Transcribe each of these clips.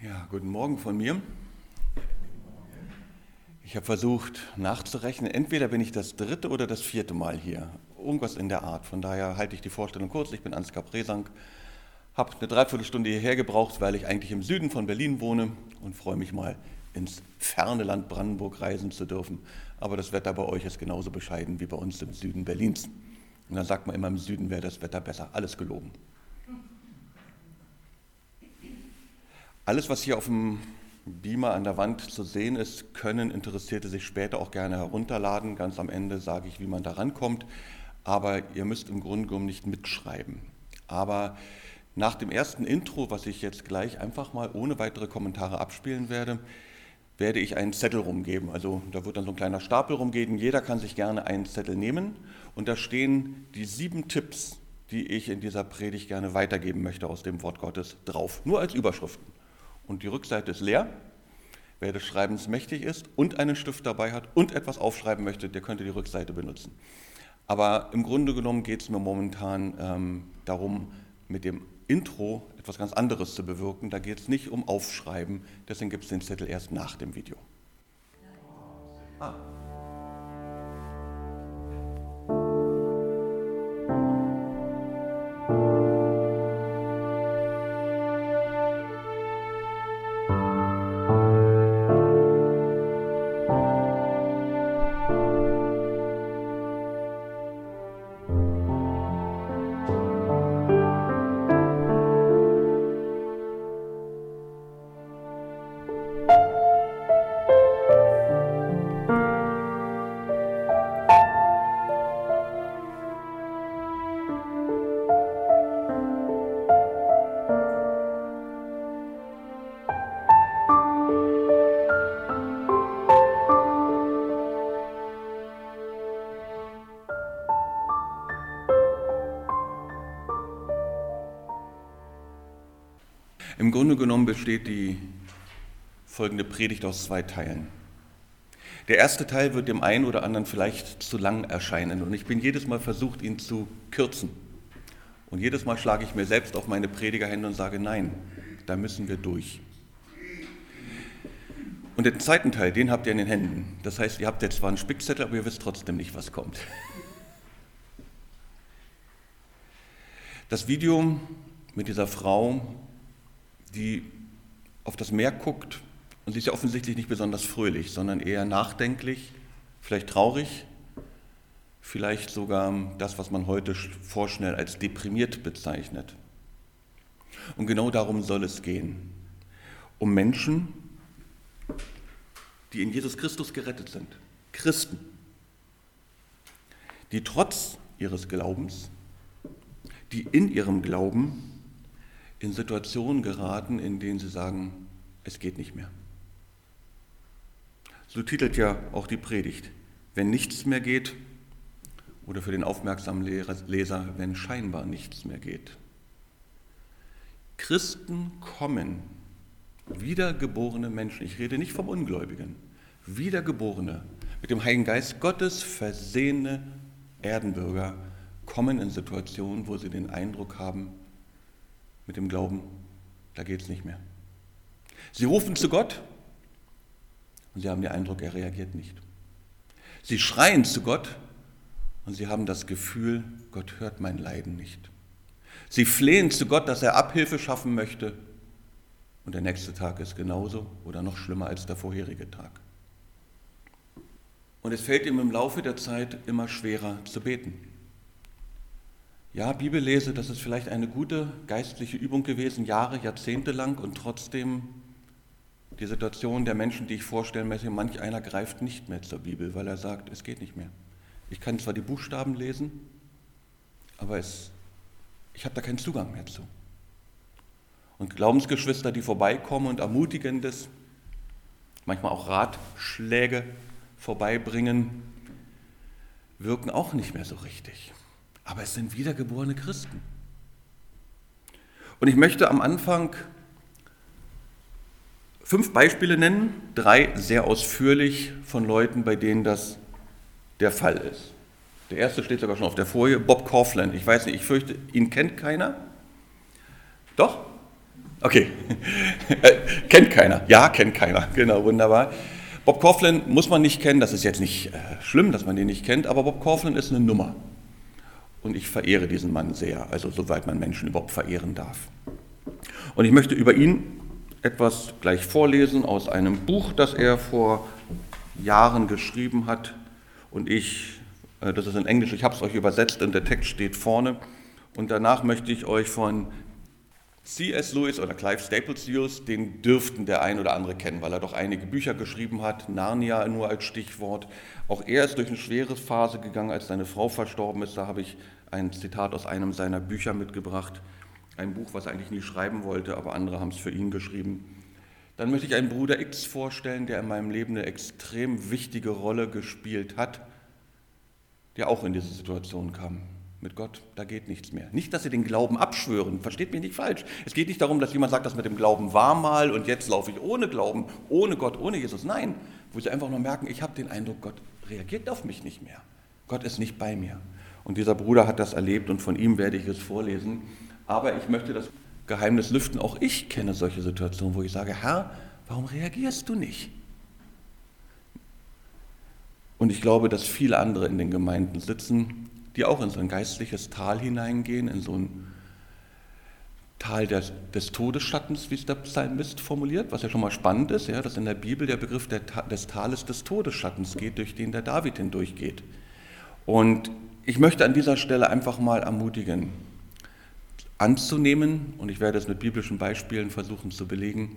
Ja, guten Morgen von mir. Ich habe versucht nachzurechnen, entweder bin ich das dritte oder das vierte Mal hier. Irgendwas in der Art. Von daher halte ich die Vorstellung kurz. Ich bin Ansgar Presang, habe eine Dreiviertelstunde hierher gebraucht, weil ich eigentlich im Süden von Berlin wohne und freue mich mal ins ferne Land Brandenburg reisen zu dürfen. Aber das Wetter bei euch ist genauso bescheiden wie bei uns im Süden Berlins. Und dann sagt man immer, im Süden wäre das Wetter besser. Alles gelogen. Alles, was hier auf dem Beamer an der Wand zu sehen ist, können Interessierte sich später auch gerne herunterladen. Ganz am Ende sage ich, wie man da rankommt. Aber ihr müsst im Grunde genommen nicht mitschreiben. Aber nach dem ersten Intro, was ich jetzt gleich einfach mal ohne weitere Kommentare abspielen werde, werde ich einen Zettel rumgeben. Also da wird dann so ein kleiner Stapel rumgehen. Jeder kann sich gerne einen Zettel nehmen. Und da stehen die 7 Tipps, die ich in dieser Predigt gerne weitergeben möchte aus dem Wort Gottes drauf. Nur als Überschriften. Und die Rückseite ist leer. Wer des Schreibens mächtig ist und einen Stift dabei hat und etwas aufschreiben möchte, der könnte die Rückseite benutzen. Aber im Grunde genommen geht es mir momentan darum, mit dem Intro etwas ganz anderes zu bewirken. Da geht es nicht um Aufschreiben, deswegen gibt es den Zettel erst nach dem Video. Im Grunde genommen besteht die folgende Predigt aus 2 Teilen. Der erste Teil wird dem einen oder anderen vielleicht zu lang erscheinen und ich bin jedes Mal versucht, ihn zu kürzen. Und jedes Mal schlage ich mir selbst auf meine Predigerhände und sage, nein, da müssen wir durch. Und den zweiten Teil, den habt ihr in den Händen. Das heißt, ihr habt jetzt zwar einen Spickzettel, aber ihr wisst trotzdem nicht, was kommt. Das Video mit dieser Frau, die auf das Meer guckt, und sie ist ja offensichtlich nicht besonders fröhlich, sondern eher nachdenklich, vielleicht traurig, vielleicht sogar das, was man heute vorschnell als deprimiert bezeichnet. Und genau darum soll es gehen. Um Menschen, die in Jesus Christus gerettet sind, Christen, die trotz ihres Glaubens, die in ihrem Glauben in Situationen geraten, in denen sie sagen, es geht nicht mehr. So titelt ja auch die Predigt, wenn nichts mehr geht, oder für den aufmerksamen Leser, wenn scheinbar nichts mehr geht. Christen kommen, wiedergeborene Menschen, ich rede nicht vom Ungläubigen, wiedergeborene, mit dem Heiligen Geist Gottes versehene Erdenbürger kommen in Situationen, wo sie den Eindruck haben, mit dem Glauben, da geht es nicht mehr. Sie rufen zu Gott und sie haben den Eindruck, er reagiert nicht. Sie schreien zu Gott und sie haben das Gefühl, Gott hört mein Leiden nicht. Sie flehen zu Gott, dass er Abhilfe schaffen möchte und der nächste Tag ist genauso oder noch schlimmer als der vorherige Tag. Und es fällt ihm im Laufe der Zeit immer schwerer zu beten. Ja, Bibellese, das ist vielleicht eine gute geistliche Übung gewesen, Jahre, Jahrzehnte lang und trotzdem die Situation der Menschen, die ich vorstellen möchte, manch einer greift nicht mehr zur Bibel, weil er sagt, es geht nicht mehr. Ich kann zwar die Buchstaben lesen, aber ich habe da keinen Zugang mehr zu. Und Glaubensgeschwister, die vorbeikommen und Ermutigendes, manchmal auch Ratschläge vorbeibringen, wirken auch nicht mehr so richtig. Aber es sind wiedergeborene Christen. Und ich möchte am Anfang 5 Beispiele nennen, 3 sehr ausführlich von Leuten, bei denen das der Fall ist. Der erste steht sogar schon auf der Folie, Bob Kaufland. Ich weiß nicht, ich fürchte, ihn kennt keiner. Doch? Okay, kennt keiner. Ja, kennt keiner. Genau, wunderbar. Bob Kauflin muss man nicht kennen, das ist jetzt nicht schlimm, dass man den nicht kennt, aber Bob Kauflin ist eine Nummer. Und ich verehre diesen Mann sehr, also soweit man Menschen überhaupt verehren darf. Und ich möchte über ihn etwas gleich vorlesen aus einem Buch, das er vor Jahren geschrieben hat. Und das ist in Englisch, ich habe es euch übersetzt und der Text steht vorne. Und danach möchte ich euch von C.S. Lewis oder Clive Staples Lewis, den dürften der ein oder andere kennen, weil er doch einige Bücher geschrieben hat, Narnia nur als Stichwort. Auch er ist durch eine schwere Phase gegangen, als seine Frau verstorben ist. Da habe ich ein Zitat aus einem seiner Bücher mitgebracht. Ein Buch, was er eigentlich nie schreiben wollte, aber andere haben es für ihn geschrieben. Dann möchte ich einen Bruder X vorstellen, der in meinem Leben eine extrem wichtige Rolle gespielt hat, der auch in diese Situation kam. Mit Gott, da geht nichts mehr. Nicht, dass sie den Glauben abschwören, versteht mich nicht falsch. Es geht nicht darum, dass jemand sagt, das mit dem Glauben war mal und jetzt laufe ich ohne Glauben, ohne Gott, ohne Jesus. Nein, wo sie einfach nur merken, ich habe den Eindruck, Gott reagiert auf mich nicht mehr. Gott ist nicht bei mir. Und dieser Bruder hat das erlebt und von ihm werde ich es vorlesen. Aber ich möchte das Geheimnis lüften, auch ich kenne solche Situationen, wo ich sage, Herr, warum reagierst du nicht? Und ich glaube, dass viele andere in den Gemeinden sitzen, die auch in so ein geistliches Tal hineingehen, in so ein Tal des Todesschattens, wie es der Psalmist formuliert, was ja schon mal spannend ist, ja, dass in der Bibel der Begriff des Tales des Todesschattens geht, durch den der David hindurchgeht. Und ich möchte an dieser Stelle einfach mal ermutigen, anzunehmen, und ich werde es mit biblischen Beispielen versuchen zu belegen,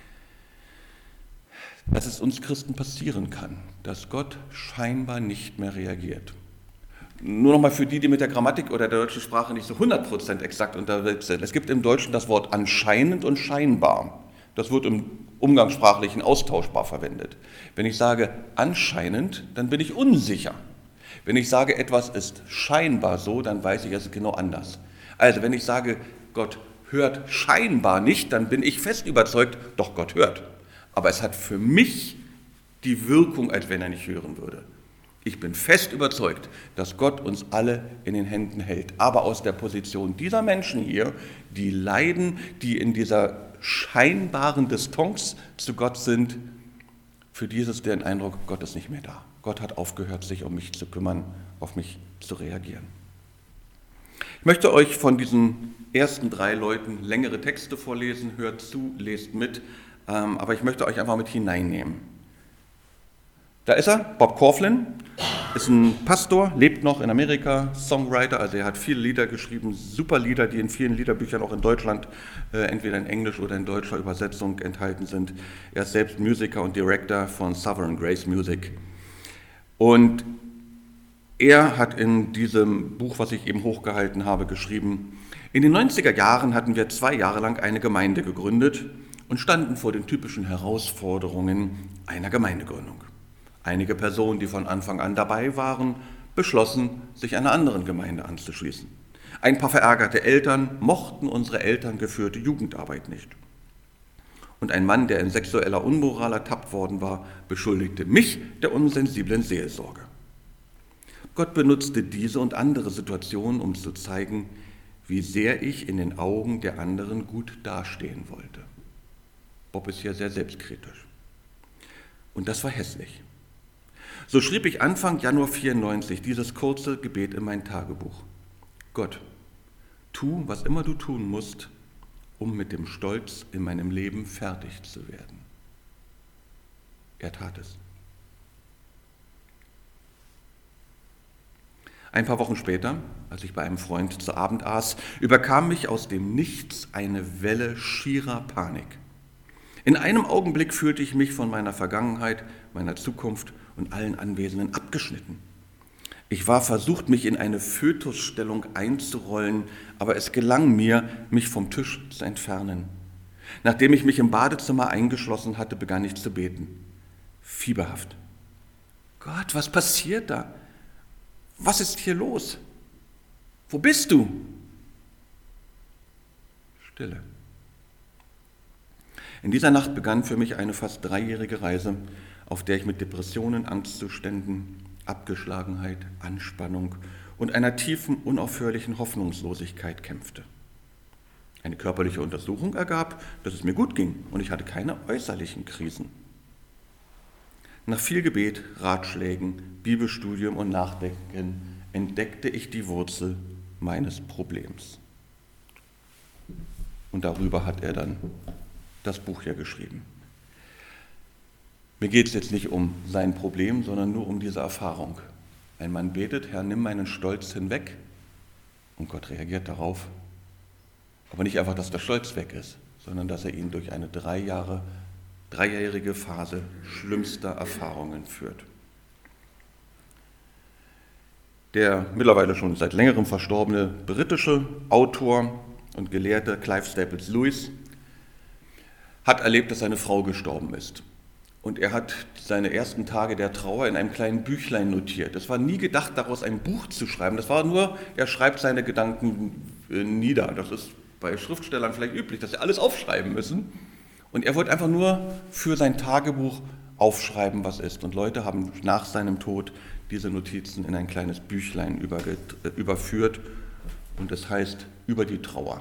dass es uns Christen passieren kann, dass Gott scheinbar nicht mehr reagiert. Nur nochmal für die mit der Grammatik oder der deutschen Sprache nicht so 100% exakt unterwegs sind. Es gibt im Deutschen das Wort anscheinend und scheinbar. Das wird im umgangssprachlichen austauschbar verwendet. Wenn ich sage anscheinend, dann bin ich unsicher. Wenn ich sage, etwas ist scheinbar so, dann weiß ich, es ist genau anders. Also wenn ich sage, Gott hört scheinbar nicht, dann bin ich fest überzeugt, doch Gott hört. Aber es hat für mich die Wirkung, als wenn er nicht hören würde. Ich bin fest überzeugt, dass Gott uns alle in den Händen hält. Aber aus der Position dieser Menschen hier, die leiden, die in dieser scheinbaren Distanz zu Gott sind, für die ist es der Eindruck, Gott ist nicht mehr da. Gott hat aufgehört, sich um mich zu kümmern, auf mich zu reagieren. Ich möchte euch von diesen ersten 3 Leuten längere Texte vorlesen. Hört zu, lest mit, aber ich möchte euch einfach mit hineinnehmen. Da ist er, Bob Kauflin, ist ein Pastor, lebt noch in Amerika, Songwriter, also er hat viele Lieder geschrieben, super Lieder, die in vielen Liederbüchern auch in Deutschland entweder in Englisch oder in deutscher Übersetzung enthalten sind. Er ist selbst Musiker und Director von Sovereign Grace Music. Und er hat in diesem Buch, was ich eben hochgehalten habe, geschrieben, in den 90er Jahren hatten wir 2 Jahre lang eine Gemeinde gegründet und standen vor den typischen Herausforderungen einer Gemeindegründung. Einige Personen, die von Anfang an dabei waren, beschlossen, sich einer anderen Gemeinde anzuschließen. Ein paar verärgerte Eltern mochten unsere elterngeführte Jugendarbeit nicht. Und ein Mann, der in sexueller Unmoral ertappt worden war, beschuldigte mich der unsensiblen Seelsorge. Gott benutzte diese und andere Situationen, um zu zeigen, wie sehr ich in den Augen der anderen gut dastehen wollte. Bob ist hier sehr selbstkritisch. Und das war hässlich. So schrieb ich Anfang Januar 1994 dieses kurze Gebet in mein Tagebuch. Gott, tu, was immer du tun musst, um mit dem Stolz in meinem Leben fertig zu werden. Er tat es. Ein paar Wochen später, als ich bei einem Freund zu Abend aß, überkam mich aus dem Nichts eine Welle schierer Panik. In einem Augenblick fühlte ich mich von meiner Vergangenheit, meiner Zukunft und allen Anwesenden abgeschnitten. Ich war versucht, mich in eine Fötusstellung einzurollen, aber es gelang mir, mich vom Tisch zu entfernen. Nachdem ich mich im Badezimmer eingeschlossen hatte, begann ich zu beten. Fieberhaft. Gott, was passiert da? Was ist hier los? Wo bist du? Stille. In dieser Nacht begann für mich eine fast 3-jährige Reise, auf der ich mit Depressionen, Angstzuständen, Abgeschlagenheit, Anspannung und einer tiefen, unaufhörlichen Hoffnungslosigkeit kämpfte. Eine körperliche Untersuchung ergab, dass es mir gut ging und ich hatte keine äußerlichen Krisen. Nach viel Gebet, Ratschlägen, Bibelstudium und Nachdenken entdeckte ich die Wurzel meines Problems. Und darüber hat er dann das Buch hier geschrieben. Mir geht es jetzt nicht um sein Problem, sondern nur um diese Erfahrung. Ein Mann betet, Herr, nimm meinen Stolz hinweg. Und Gott reagiert darauf. Aber nicht einfach, dass der Stolz weg ist, sondern dass er ihn durch eine dreijährige Phase schlimmster Erfahrungen führt. Der mittlerweile schon seit längerem verstorbene britische Autor und Gelehrte Clive Staples Lewis hat erlebt, dass seine Frau gestorben ist. Und er hat seine ersten Tage der Trauer in einem kleinen Büchlein notiert. Es war nie gedacht, daraus ein Buch zu schreiben. Das war nur, er schreibt seine Gedanken nieder. Das ist bei Schriftstellern vielleicht üblich, dass sie alles aufschreiben müssen. Und er wollte einfach nur für sein Tagebuch aufschreiben, was ist. Und Leute haben nach seinem Tod diese Notizen in ein kleines Büchlein überführt. Und das heißt über die Trauer.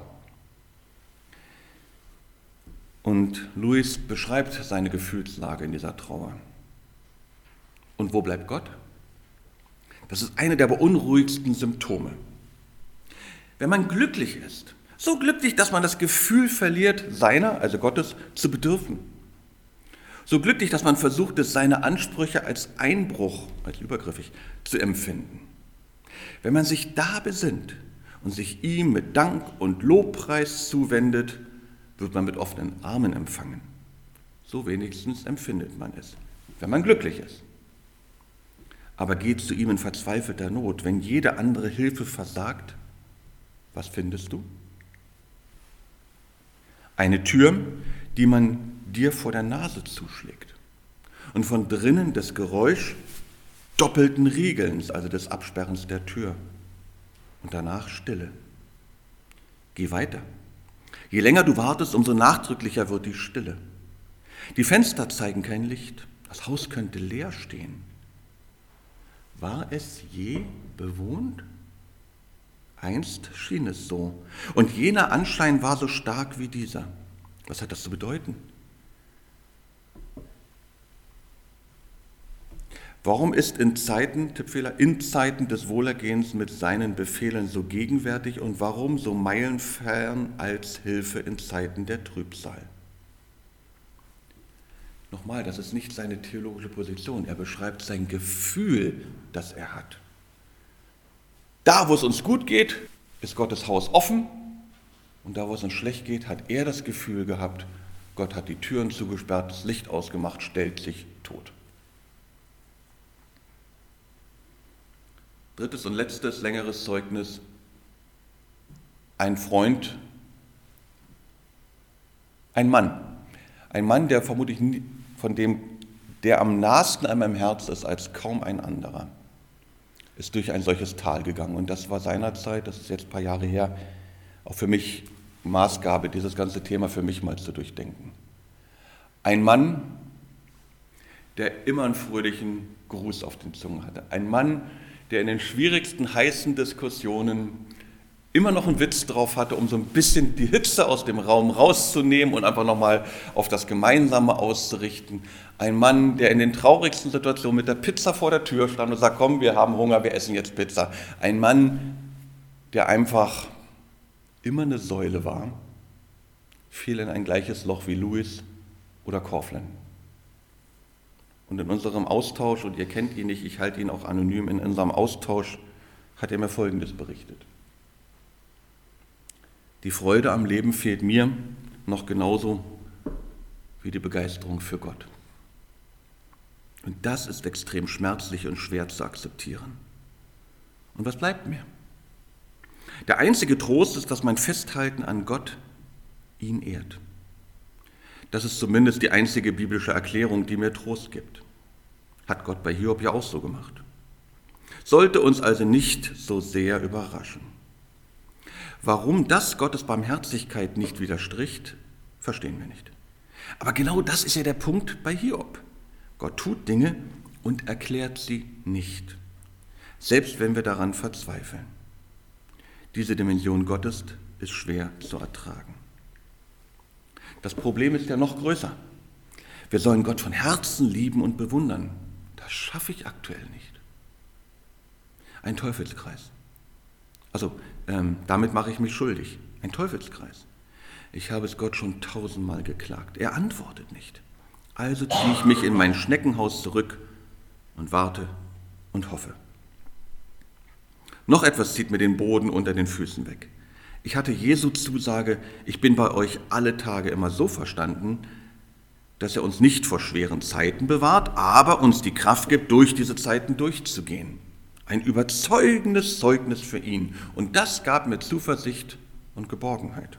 Und Lewis beschreibt seine Gefühlslage in dieser Trauer. Und wo bleibt Gott? Das ist eine der beunruhigsten Symptome. Wenn man glücklich ist, so glücklich, dass man das Gefühl verliert, seiner, also Gottes, zu bedürfen. So glücklich, dass man versucht, es seine Ansprüche als Einbruch, als übergriffig, zu empfinden. Wenn man sich da besinnt und sich ihm mit Dank und Lobpreis zuwendet, wird man mit offenen Armen empfangen. So wenigstens empfindet man es, wenn man glücklich ist. Aber geht zu ihm in verzweifelter Not, wenn jede andere Hilfe versagt, was findest du? Eine Tür, die man dir vor der Nase zuschlägt und von drinnen das Geräusch doppelten Riegelns, also des Absperrens der Tür und danach Stille. Geh weiter. Je länger du wartest, umso nachdrücklicher wird die Stille. Die Fenster zeigen kein Licht. Das Haus könnte leer stehen. War es je bewohnt? Einst schien es so. Und jener Anschein war so stark wie dieser. Was hat das zu bedeuten? Warum ist Tippfehler, in Zeiten des Wohlergehens mit seinen Befehlen so gegenwärtig und warum so meilenfern als Hilfe in Zeiten der Trübsal? Nochmal, das ist nicht seine theologische Position. Er beschreibt sein Gefühl, das er hat. Da, wo es uns gut geht, ist Gottes Haus offen. Und da, wo es uns schlecht geht, hat er das Gefühl gehabt, Gott hat die Türen zugesperrt, das Licht ausgemacht, stellt sich tot. Drittes und letztes, längeres Zeugnis. Ein Freund, ein Mann, der vermutlich der am nahesten an meinem Herz ist als kaum ein anderer, ist durch ein solches Tal gegangen. Und das war seinerzeit, das ist jetzt ein paar Jahre her, auch für mich Maßgabe, dieses ganze Thema für mich mal zu durchdenken. Ein Mann, der immer einen fröhlichen Gruß auf den Zungen hatte. Ein Mann, der in den schwierigsten, heißen Diskussionen immer noch einen Witz drauf hatte, um so ein bisschen die Hitze aus dem Raum rauszunehmen und einfach nochmal auf das Gemeinsame auszurichten. Ein Mann, der in den traurigsten Situationen mit der Pizza vor der Tür stand und sagt, komm, wir haben Hunger, wir essen jetzt Pizza. Ein Mann, der einfach immer eine Säule war, fiel in ein gleiches Loch wie Lewis oder Coughlin. Und in unserem Austausch, und ihr kennt ihn nicht, ich halte ihn auch anonym, in unserem Austausch hat er mir Folgendes berichtet. Die Freude am Leben fehlt mir noch genauso wie die Begeisterung für Gott. Und das ist extrem schmerzlich und schwer zu akzeptieren. Und was bleibt mir? Der einzige Trost ist, dass mein Festhalten an Gott ihn ehrt. Das ist zumindest die einzige biblische Erklärung, die mir Trost gibt. Hat Gott bei Hiob ja auch so gemacht. Sollte uns also nicht so sehr überraschen. Warum das Gottes Barmherzigkeit nicht widerstricht, verstehen wir nicht. Aber genau das ist ja der Punkt bei Hiob. Gott tut Dinge und erklärt sie nicht, selbst wenn wir daran verzweifeln. Diese Dimension Gottes ist schwer zu ertragen. Das Problem ist ja noch größer. Wir sollen Gott von Herzen lieben und bewundern. Das schaffe ich aktuell nicht. Ein Teufelskreis. Also, damit mache ich mich schuldig. Ein Teufelskreis. Ich habe es Gott schon 1000-mal geklagt. Er antwortet nicht. Also ziehe ich mich in mein Schneckenhaus zurück und warte und hoffe. Noch etwas zieht mir den Boden unter den Füßen weg. Ich hatte Jesu Zusage, ich bin bei euch alle Tage immer so verstanden, dass er uns nicht vor schweren Zeiten bewahrt, aber uns die Kraft gibt, durch diese Zeiten durchzugehen. Ein überzeugendes Zeugnis für ihn. Und das gab mir Zuversicht und Geborgenheit.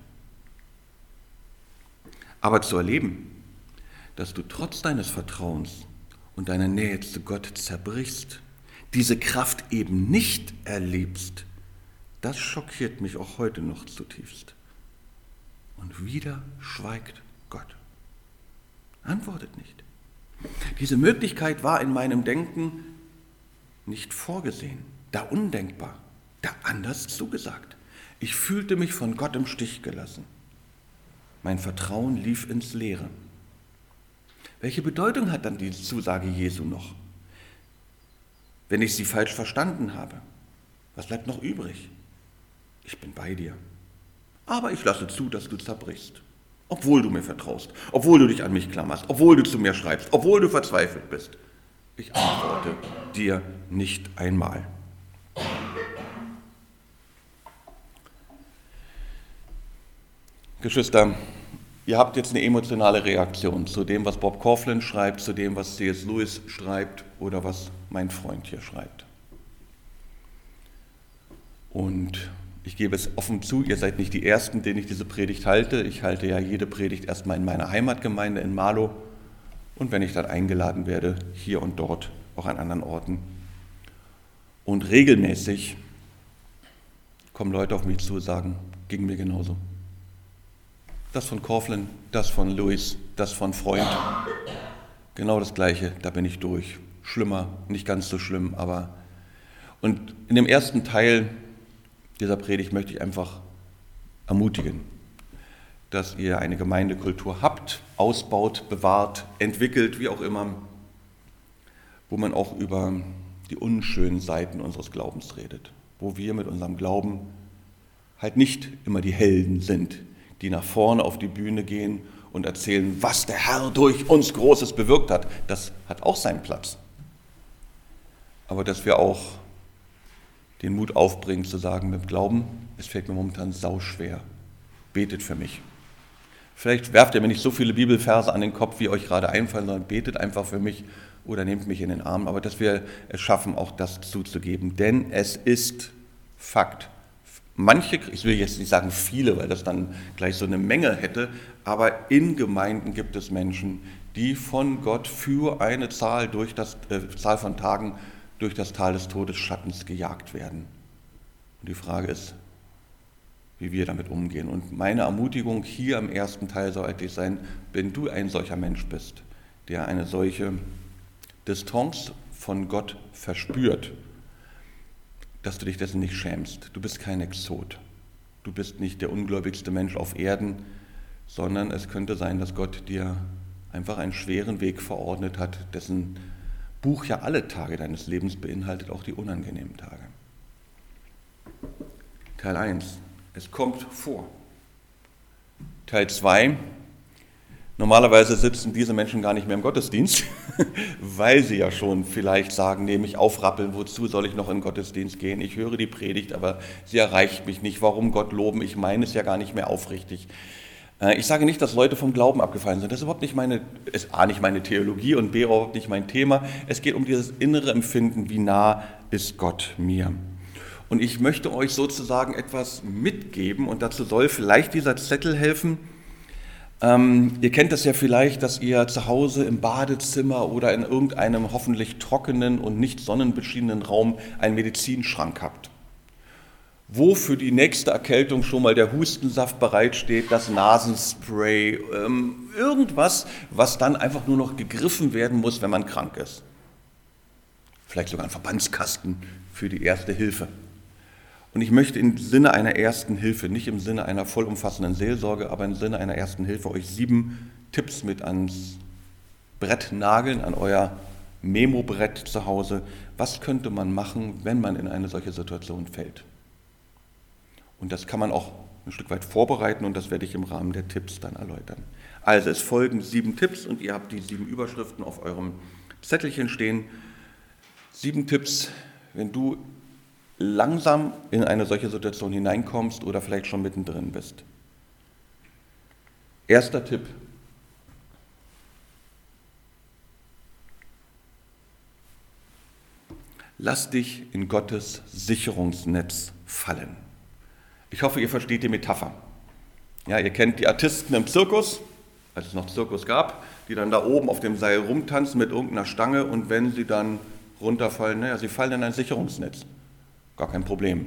Aber zu erleben, dass du trotz deines Vertrauens und deiner Nähe zu Gott zerbrichst, diese Kraft eben nicht erlebst, das schockiert mich auch heute noch zutiefst. Und wieder schweigt Gott. Antwortet nicht. Diese Möglichkeit war in meinem Denken nicht vorgesehen, da undenkbar, da anders zugesagt. Ich fühlte mich von Gott im Stich gelassen. Mein Vertrauen lief ins Leere. Welche Bedeutung hat dann diese Zusage Jesu noch? Wenn ich sie falsch verstanden habe, was bleibt noch übrig? Ich bin bei dir. Aber ich lasse zu, dass du zerbrichst. Obwohl du mir vertraust, obwohl du dich an mich klammerst, obwohl du zu mir schreibst, obwohl du verzweifelt bist. Ich antworte dir nicht einmal. Geschwister, ihr habt jetzt eine emotionale Reaktion zu dem, was Bob Kauflin schreibt, zu dem, was C.S. Lewis schreibt oder was mein Freund hier schreibt. Und ich gebe es offen zu, ihr seid nicht die Ersten, denen ich diese Predigt halte. Ich halte ja jede Predigt erstmal in meiner Heimatgemeinde in Marlow und wenn ich dann eingeladen werde, hier und dort, auch an anderen Orten. Und regelmäßig kommen Leute auf mich zu und sagen, ging mir genauso. Das von Kauflin, das von Lewis, das von Freund, genau das Gleiche, da bin ich durch. Schlimmer, nicht ganz so schlimm, aber... Und in dem ersten Teil dieser Predigt möchte ich einfach ermutigen, dass ihr eine Gemeindekultur habt, ausbaut, bewahrt, entwickelt, wie auch immer, wo man auch über die unschönen Seiten unseres Glaubens redet, wo wir mit unserem Glauben halt nicht immer die Helden sind, die nach vorne auf die Bühne gehen und erzählen, was der Herr durch uns Großes bewirkt hat. Das hat auch seinen Platz. Aber dass wir auch den Mut aufbringen, zu sagen, mit Glauben, es fällt mir momentan sauschwer. Betet für mich. Vielleicht werft ihr mir nicht so viele Bibelverse an den Kopf, wie euch gerade einfallen, sondern betet einfach für mich oder nehmt mich in den Arm. Aber dass wir es schaffen, auch das zuzugeben. Denn es ist Fakt. Manche, ich will jetzt nicht sagen viele, weil das dann gleich so eine Menge hätte, aber in Gemeinden gibt es Menschen, die von Gott für eine Zahl von Tagen durch das Tal des Todesschattens gejagt werden. Und die Frage ist, wie wir damit umgehen. Und meine Ermutigung hier im ersten Teil soll eigentlich sein, wenn du ein solcher Mensch bist, der eine solche Distanz von Gott verspürt, dass du dich dessen nicht schämst. Du bist kein Exot. Du bist nicht der ungläubigste Mensch auf Erden, sondern es könnte sein, dass Gott dir einfach einen schweren Weg verordnet hat, dessen Buch ja alle Tage deines Lebens beinhaltet, auch die unangenehmen Tage. Teil 1. Es kommt vor. Teil 2. Normalerweise sitzen diese Menschen gar nicht mehr im Gottesdienst, weil sie ja schon vielleicht sagen, nee, mich aufrappeln, wozu soll ich noch in den Gottesdienst gehen? Ich höre die Predigt, aber sie erreicht mich nicht. Warum Gott loben? Ich meine es ja gar nicht mehr aufrichtig. Ich sage nicht, dass Leute vom Glauben abgefallen sind. Das ist überhaupt nicht nicht meine Theologie und B, überhaupt nicht mein Thema. Es geht um dieses innere Empfinden, wie nah ist Gott mir. Und ich möchte euch sozusagen etwas mitgeben und dazu soll vielleicht dieser Zettel helfen. Ihr kennt das ja vielleicht, dass ihr zu Hause im Badezimmer oder in irgendeinem hoffentlich trockenen und nicht sonnenbeschienenen Raum einen Medizinschrank habt, wo für die nächste Erkältung schon mal der Hustensaft bereitsteht, das Nasenspray, irgendwas, was dann einfach nur noch gegriffen werden muss, wenn man krank ist. Vielleicht sogar ein Verbandskasten für die erste Hilfe. Und ich möchte im Sinne einer ersten Hilfe, nicht im Sinne einer vollumfassenden Seelsorge, aber im Sinne einer ersten Hilfe euch 7 Tipps mit ans Brett nageln, an euer Memo-Brett zu Hause. Was könnte man machen, wenn man in eine solche Situation fällt? Und das kann man auch ein Stück weit vorbereiten und das werde ich im Rahmen der Tipps dann erläutern. Also es folgen 7 Tipps und ihr habt die 7 Überschriften auf eurem Zettelchen stehen. 7 Tipps, wenn du langsam in eine solche Situation hineinkommst oder vielleicht schon mittendrin bist. Erster Tipp. Lass dich in Gottes Sicherungsnetz fallen. Ich hoffe, ihr versteht die Metapher. Ja, ihr kennt die Artisten im Zirkus, als es noch Zirkus gab, die dann da oben auf dem Seil rumtanzen mit irgendeiner Stange und wenn sie dann runterfallen, sie fallen in ein Sicherungsnetz. Gar kein Problem.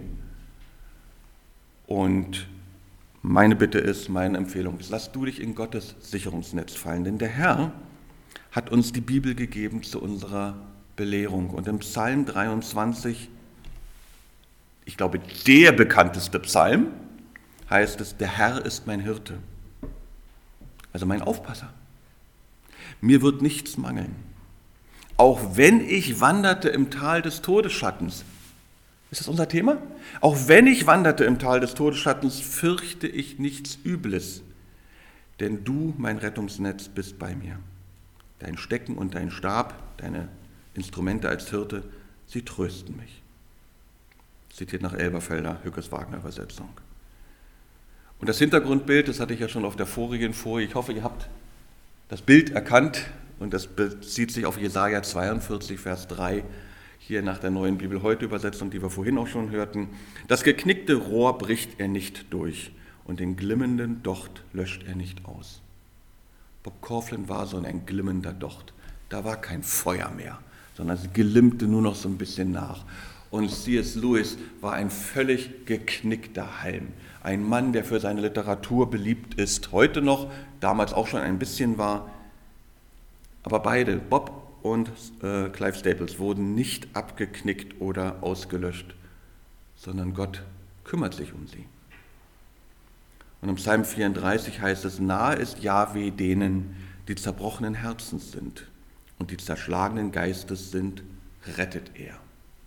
Und meine Bitte ist, meine Empfehlung ist, lass du dich in Gottes Sicherungsnetz fallen, denn der Herr hat uns die Bibel gegeben zu unserer Belehrung. Und im Psalm 23, ich glaube, der bekannteste Psalm, heißt es, der Herr ist mein Hirte, also mein Aufpasser. Mir wird nichts mangeln. Auch wenn ich wanderte im Tal des Todesschattens, ist das unser Thema? Auch wenn ich wanderte im Tal des Todesschattens, fürchte ich nichts Übles, denn du, mein Rettungsnetz, bist bei mir. Dein Stecken und dein Stab, deine Instrumente als Hirte, sie trösten mich. Zitiert nach Elberfelder, Hückes-Wagner-Übersetzung. Und das Hintergrundbild, das hatte ich ja schon auf der vorigen Folie, ich hoffe, ihr habt das Bild erkannt und das bezieht sich auf Jesaja 42, Vers 3, hier nach der Neuen Bibel heute Übersetzung, die wir vorhin auch schon hörten. Das geknickte Rohr bricht er nicht durch und den glimmenden Docht löscht er nicht aus. Bob Kauflin war so ein glimmender Docht. Da war kein Feuer mehr, sondern es glimmte nur noch so ein bisschen nach. Und C.S. Lewis war ein völlig geknickter Halm. Ein Mann, der für seine Literatur beliebt ist, heute noch, damals auch schon ein bisschen war. Aber beide, Bob und Clive Staples, wurden nicht abgeknickt oder ausgelöscht, sondern Gott kümmert sich um sie. Und im Psalm 34 heißt es, nahe ist Jahwe denen, die zerbrochenen Herzens sind und die zerschlagenen Geistes sind, rettet er.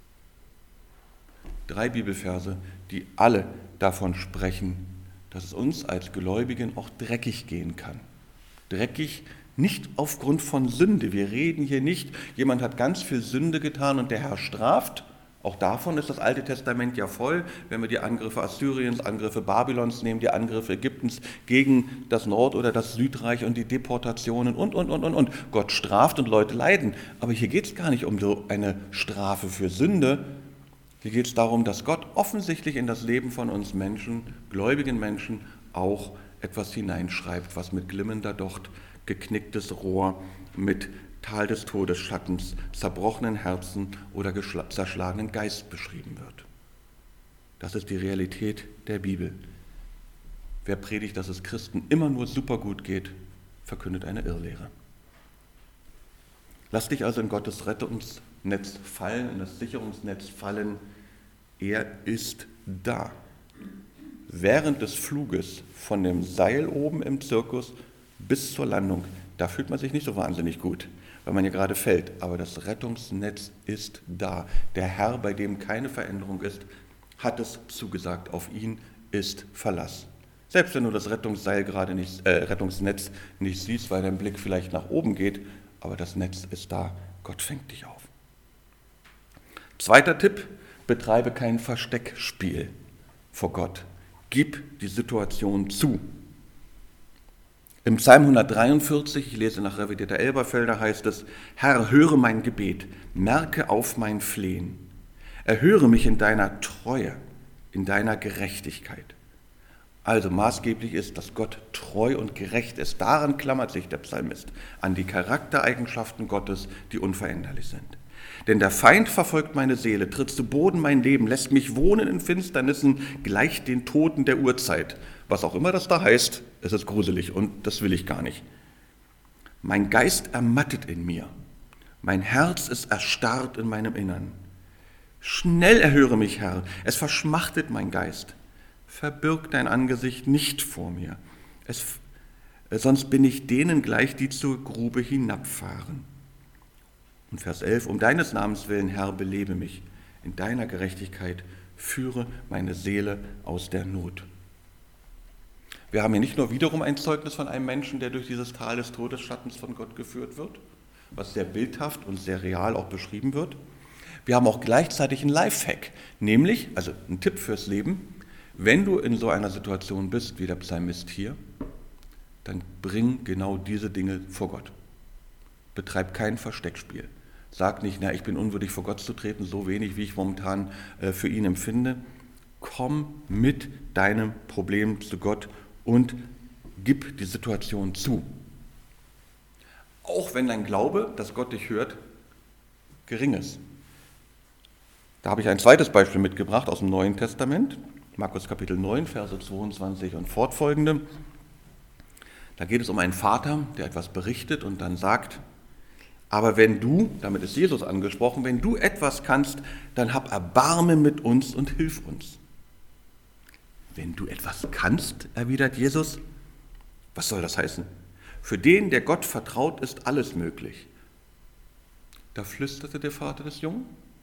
3 Bibelverse, die alle davon sprechen, dass es uns als Gläubigen auch dreckig gehen kann. Dreckig nicht aufgrund von Sünde. Wir reden hier nicht, jemand hat ganz viel Sünde getan und der Herr straft. Auch davon ist das Alte Testament ja voll, wenn wir die Angriffe Assyriens, Angriffe Babylons nehmen, die Angriffe Ägyptens gegen das Nord- oder das Südreich und die Deportationen und. Gott straft und Leute leiden. Aber hier geht es gar nicht um so eine Strafe für Sünde. Hier geht es darum, dass Gott offensichtlich in das Leben von uns Menschen, gläubigen Menschen, auch etwas hineinschreibt, was mit glimmender Docht, geknicktes Rohr, mit Tal des Todesschattens, zerbrochenen Herzen oder zerschlagenen Geist beschrieben wird. Das ist die Realität der Bibel. Wer predigt, dass es Christen immer nur super gut geht, verkündet eine Irrlehre. Lass dich also in Gottes Rettungsnetz fallen, in das Sicherungsnetz fallen. Er ist da. Während des Fluges von dem Seil oben im Zirkus bis zur Landung, da fühlt man sich nicht so wahnsinnig gut, weil man ja gerade fällt. Aber das Rettungsnetz ist da. Der Herr, bei dem keine Veränderung ist, hat es zugesagt. Auf ihn ist Verlass. Selbst wenn du das Rettungsnetz nicht siehst, weil dein Blick vielleicht nach oben geht, aber das Netz ist da. Gott fängt dich auf. 2. Tipp, betreibe kein Versteckspiel vor Gott. Gib die Situation zu. Im Psalm 143, ich lese nach revidierter Elberfelder, heißt es, Herr, höre mein Gebet, merke auf mein Flehen. Erhöre mich in deiner Treue, in deiner Gerechtigkeit. Also maßgeblich ist, dass Gott treu und gerecht ist. Daran klammert sich der Psalmist, an die Charaktereigenschaften Gottes, die unveränderlich sind. Denn der Feind verfolgt meine Seele, tritt zu Boden mein Leben, lässt mich wohnen in Finsternissen, gleich den Toten der Urzeit. Was auch immer das da heißt, es ist gruselig und das will ich gar nicht. Mein Geist ermattet in mir, mein Herz ist erstarrt in meinem Innern. Schnell erhöre mich, Herr, es verschmachtet mein Geist. Verbirg dein Angesicht nicht vor mir, sonst bin ich denen gleich, die zur Grube hinabfahren. Und Vers 11, um deines Namens willen, Herr, belebe mich. In deiner Gerechtigkeit führe meine Seele aus der Not. Wir haben hier nicht nur wiederum ein Zeugnis von einem Menschen, der durch dieses Tal des Todesschattens von Gott geführt wird, was sehr bildhaft und sehr real auch beschrieben wird. Wir haben auch gleichzeitig einen Lifehack, nämlich, also ein Tipp fürs Leben, wenn du in so einer Situation bist, wie der Psalmist hier, dann bring genau diese Dinge vor Gott. Betreib kein Versteckspiel. Sag nicht, ich bin unwürdig vor Gott zu treten, so wenig, wie ich momentan für ihn empfinde. Komm mit deinem Problem zu Gott und gib die Situation zu. Auch wenn dein Glaube, dass Gott dich hört, gering ist. Da habe ich ein zweites Beispiel mitgebracht aus dem Neuen Testament, Markus Kapitel 9, Verse 22 und fortfolgende. Da geht es um einen Vater, der etwas berichtet und dann sagt, aber wenn du, damit ist Jesus angesprochen, wenn du etwas kannst, dann hab Erbarmen mit uns und hilf uns. Wenn du etwas kannst, erwidert Jesus, was soll das heißen? Für den, der Gott vertraut, ist alles möglich. Da flüsterte der Vater des Jungen.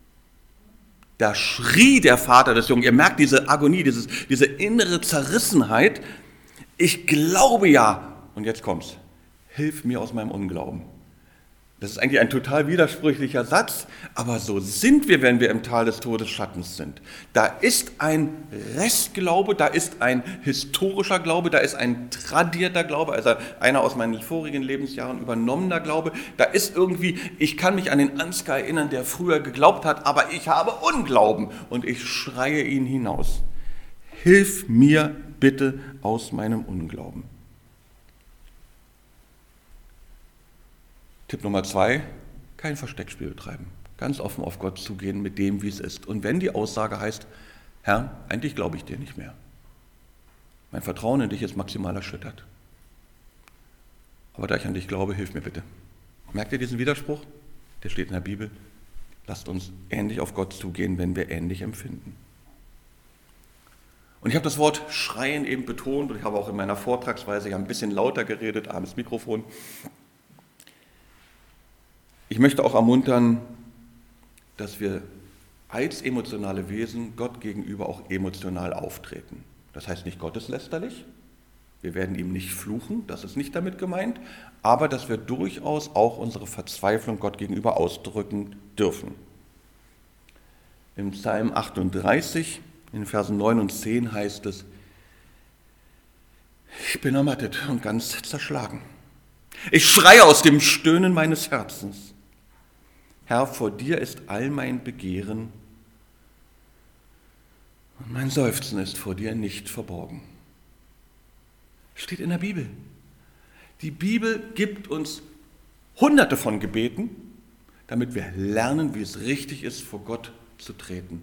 Da schrie der Vater des Jungen. Ihr merkt diese Agonie, diese innere Zerrissenheit. Ich glaube ja. Und jetzt kommt's. Hilf mir aus meinem Unglauben. Das ist eigentlich ein total widersprüchlicher Satz, aber so sind wir, wenn wir im Tal des Todesschattens sind. Da ist ein Restglaube, da ist ein historischer Glaube, da ist ein tradierter Glaube, also einer aus meinen vorigen Lebensjahren übernommener Glaube. Da ist irgendwie, ich kann mich an den Ansgar erinnern, der früher geglaubt hat, aber ich habe Unglauben und ich schreie ihn hinaus. Hilf mir bitte aus meinem Unglauben. Tipp Nummer 2, kein Versteckspiel betreiben. Ganz offen auf Gott zugehen mit dem, wie es ist. Und wenn die Aussage heißt, Herr, eigentlich glaube ich dir nicht mehr. Mein Vertrauen in dich ist maximal erschüttert. Aber da ich an dich glaube, hilf mir bitte. Merkt ihr diesen Widerspruch? Der steht in der Bibel. Lasst uns ähnlich auf Gott zugehen, wenn wir ähnlich empfinden. Und ich habe das Wort schreien eben betont und ich habe auch in meiner Vortragsweise ein bisschen lauter geredet, armes Mikrofon. Ich möchte auch ermuntern, dass wir als emotionale Wesen Gott gegenüber auch emotional auftreten. Das heißt nicht gotteslästerlich, wir werden ihm nicht fluchen, das ist nicht damit gemeint, aber dass wir durchaus auch unsere Verzweiflung Gott gegenüber ausdrücken dürfen. Im Psalm 38, in den Versen 9 und 10 heißt es, ich bin ermattet und ganz zerschlagen. Ich schreie aus dem Stöhnen meines Herzens. Herr, vor dir ist all mein Begehren und mein Seufzen ist vor dir nicht verborgen. Steht in der Bibel. Die Bibel gibt uns Hunderte von Gebeten, damit wir lernen, wie es richtig ist, vor Gott zu treten.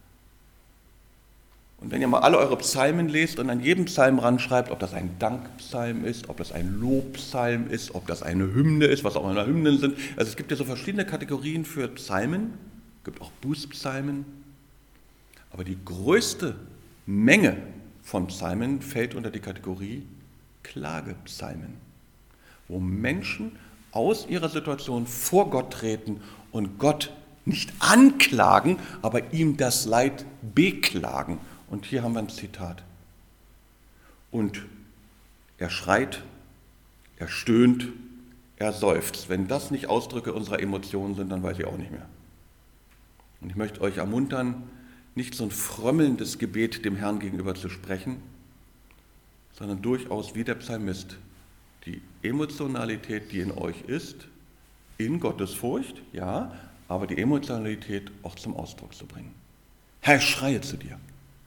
Und wenn ihr mal alle eure Psalmen lest und an jedem Psalm ranschreibt, ob das ein Dankpsalm ist, ob das ein Lobpsalm ist, ob das eine Hymne ist, was auch immer Hymnen sind. Also es gibt ja so verschiedene Kategorien für Psalmen, es gibt auch Bußpsalmen. Aber die größte Menge von Psalmen fällt unter die Kategorie Klagepsalmen, wo Menschen aus ihrer Situation vor Gott treten und Gott nicht anklagen, aber ihm das Leid beklagen. Und hier haben wir ein Zitat. Und er schreit, er stöhnt, er seufzt. Wenn das nicht Ausdrücke unserer Emotionen sind, dann weiß ich auch nicht mehr. Und ich möchte euch ermuntern, nicht so ein frömmelndes Gebet dem Herrn gegenüber zu sprechen, sondern durchaus wie der Psalmist die Emotionalität, die in euch ist, in Gottesfurcht, ja, aber die Emotionalität auch zum Ausdruck zu bringen. Herr, ich schreie zu dir.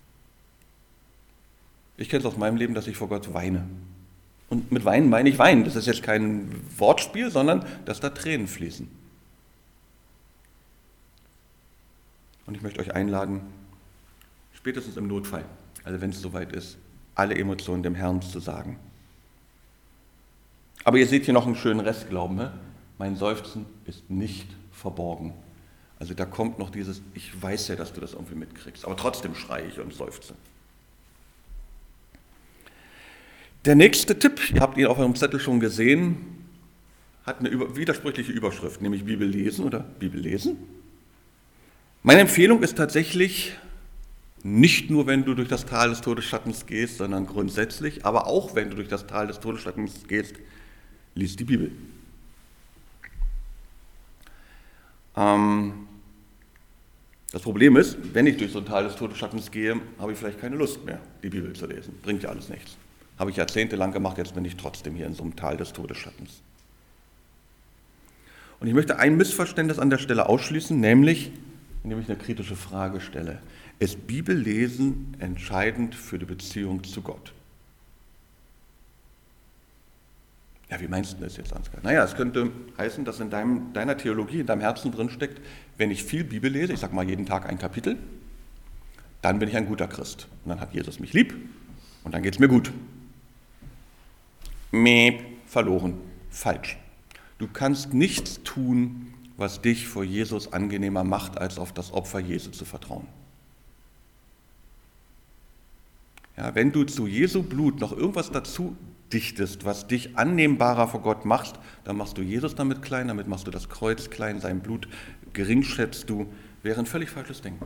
Ich kenne es aus meinem Leben, dass ich vor Gott weine. Und mit Weinen meine ich weinen. Das ist jetzt kein Wortspiel, sondern dass da Tränen fließen. Und ich möchte euch einladen, spätestens im Notfall, also wenn es soweit ist, alle Emotionen dem Herrn zu sagen. Aber ihr seht hier noch einen schönen Restglauben. Ne? Mein Seufzen ist nicht verborgen. Also da kommt noch dieses, ich weiß ja, dass du das irgendwie mitkriegst, aber trotzdem schreie ich und seufze. Der nächste Tipp, ihr habt ihn auf eurem Zettel schon gesehen, hat eine widersprüchliche Überschrift, nämlich Bibel lesen oder Bibel lesen. Meine Empfehlung ist tatsächlich, nicht nur, wenn du durch das Tal des Todesschattens gehst, sondern grundsätzlich, aber auch wenn du durch das Tal des Todesschattens gehst, lies die Bibel. Das Problem ist, wenn ich durch so ein Tal des Todesschattens gehe, habe ich vielleicht keine Lust mehr, die Bibel zu lesen. Bringt ja alles nichts. Habe ich jahrzehntelang gemacht, jetzt bin ich trotzdem hier in so einem Tal des Todesschattens. Und ich möchte ein Missverständnis an der Stelle ausschließen, nämlich, indem ich eine kritische Frage stelle. Ist Bibellesen entscheidend für die Beziehung zu Gott? Ja, wie meinst du das jetzt, Ansgar? Naja, es könnte heißen, dass in deiner Theologie, in deinem Herzen drin steckt, wenn ich viel Bibel lese, ich sage mal jeden Tag ein Kapitel, dann bin ich ein guter Christ. Und dann hat Jesus mich lieb und dann geht es mir gut. Verloren. Falsch. Du kannst nichts tun, was dich vor Jesus angenehmer macht, als auf das Opfer Jesu zu vertrauen. Ja, wenn du zu Jesu Blut noch irgendwas dazu dichtest, was dich annehmbarer vor Gott macht, dann machst du Jesus damit klein, damit machst du das Kreuz klein, sein Blut gering schätzt du, wäre ein völlig falsches Denken.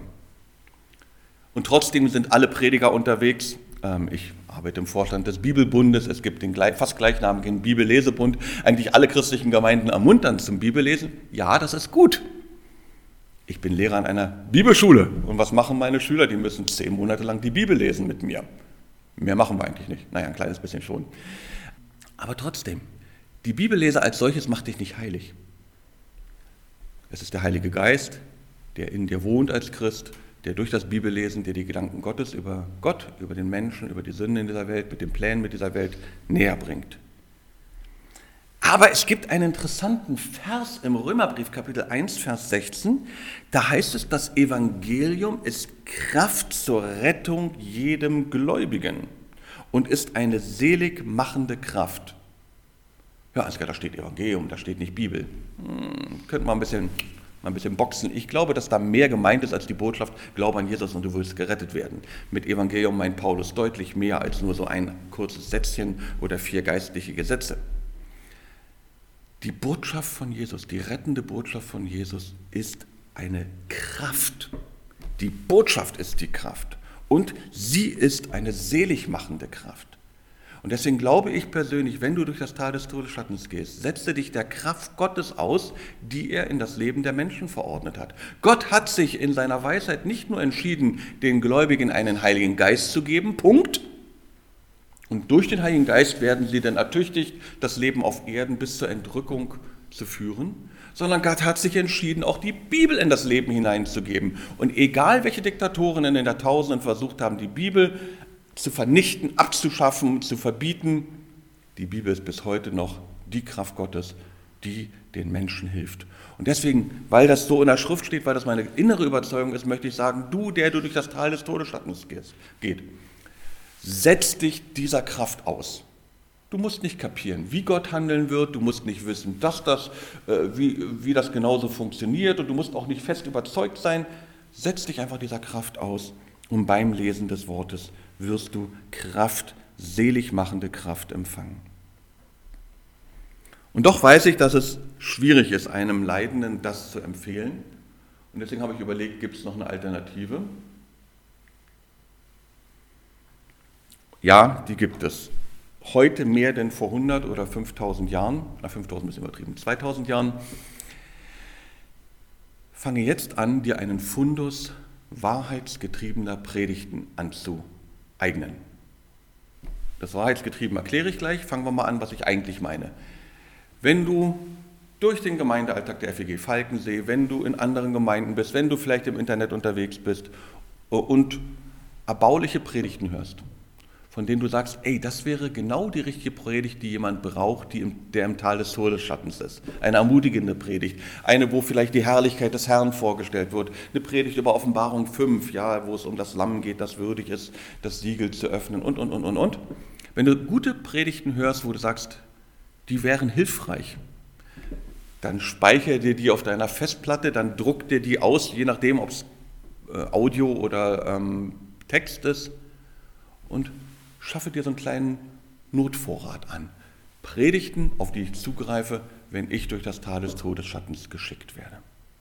Und trotzdem sind alle Prediger unterwegs. Ich arbeite im Vorstand des Bibelbundes, es gibt den fast gleichnamigen Bibellesebund. Eigentlich alle christlichen Gemeinden ermuntern zum Bibellesen. Ja, das ist gut. Ich bin Lehrer an einer Bibelschule. Und was machen meine Schüler? Die müssen 10 Monate lang die Bibel lesen mit mir. Mehr machen wir eigentlich nicht. Naja, ein kleines bisschen schon. Aber trotzdem, die Bibellese als solches macht dich nicht heilig. Es ist der Heilige Geist, der in dir wohnt als Christ, der durch das Bibellesen dir die Gedanken Gottes über Gott, über den Menschen, über die Sünden in dieser Welt, mit den Plänen mit dieser Welt näher bringt. Aber es gibt einen interessanten Vers im Römerbrief, Kapitel 1, Vers 16. Da heißt es, das Evangelium ist Kraft zur Rettung jedem Gläubigen und ist eine selig machende Kraft. Ja, Ansgar, da steht Evangelium, da steht nicht Bibel. Könnte man ein bisschen boxen. Ich glaube, dass da mehr gemeint ist als die Botschaft, glaube an Jesus und du willst gerettet werden. Mit Evangelium meint Paulus deutlich mehr als nur so ein kurzes Sätzchen oder 4 geistliche Gesetze. Die Botschaft von Jesus, die rettende Botschaft von Jesus ist eine Kraft. Die Botschaft ist die Kraft und sie ist eine seligmachende Kraft. Und deswegen glaube ich persönlich, wenn du durch das Tal des Todesschattens gehst, setze dich der Kraft Gottes aus, die er in das Leben der Menschen verordnet hat. Gott hat sich in seiner Weisheit nicht nur entschieden, den Gläubigen einen Heiligen Geist zu geben, Punkt. Und durch den Heiligen Geist werden sie dann ertüchtigt, das Leben auf Erden bis zur Entrückung zu führen, sondern Gott hat sich entschieden, auch die Bibel in das Leben hineinzugeben. Und egal, welche Diktatoren in den Jahrtausenden versucht haben, die Bibel zu vernichten, abzuschaffen, zu verbieten, die Bibel ist bis heute noch die Kraft Gottes, die den Menschen hilft. Und deswegen, weil das so in der Schrift steht, weil das meine innere Überzeugung ist, möchte ich sagen, du, der du durch das Tal des Todesschattens geht, setz dich dieser Kraft aus. Du musst nicht kapieren, wie Gott handeln wird, du musst nicht wissen, wie das genauso funktioniert und du musst auch nicht fest überzeugt sein. Setz dich einfach dieser Kraft aus und beim Lesen des Wortes wirst du Kraft, seligmachende Kraft empfangen. Und doch weiß ich, dass es schwierig ist, einem Leidenden das zu empfehlen. Und deswegen habe ich überlegt, gibt es noch eine Alternative? Ja, die gibt es. Heute mehr denn vor 100 oder 5000 Jahren, 5000 ist übertrieben, 2000 Jahren. Fange jetzt an, dir einen Fundus wahrheitsgetriebener Predigten anzueignen. Das wahrheitsgetrieben erkläre ich gleich. Fangen wir mal an, was ich eigentlich meine. Wenn du durch den Gemeindealltag der FEG Falkensee, wenn du in anderen Gemeinden bist, wenn du vielleicht im Internet unterwegs bist und erbauliche Predigten hörst, von denen du sagst, ey, das wäre genau die richtige Predigt, die jemand braucht, der im Tal des Todesschattens ist. Eine ermutigende Predigt, eine, wo vielleicht die Herrlichkeit des Herrn vorgestellt wird, eine Predigt über Offenbarung 5, ja, wo es um das Lamm geht, das würdig ist, das Siegel zu öffnen und. Wenn du gute Predigten hörst, wo du sagst, die wären hilfreich, dann speichere dir die auf deiner Festplatte, dann druck dir die aus, je nachdem, ob es Audio oder Text ist, und schaffe dir so einen kleinen Notvorrat an. Predigten, auf die ich zugreife, wenn ich durch das Tal des Todesschattens geschickt werde.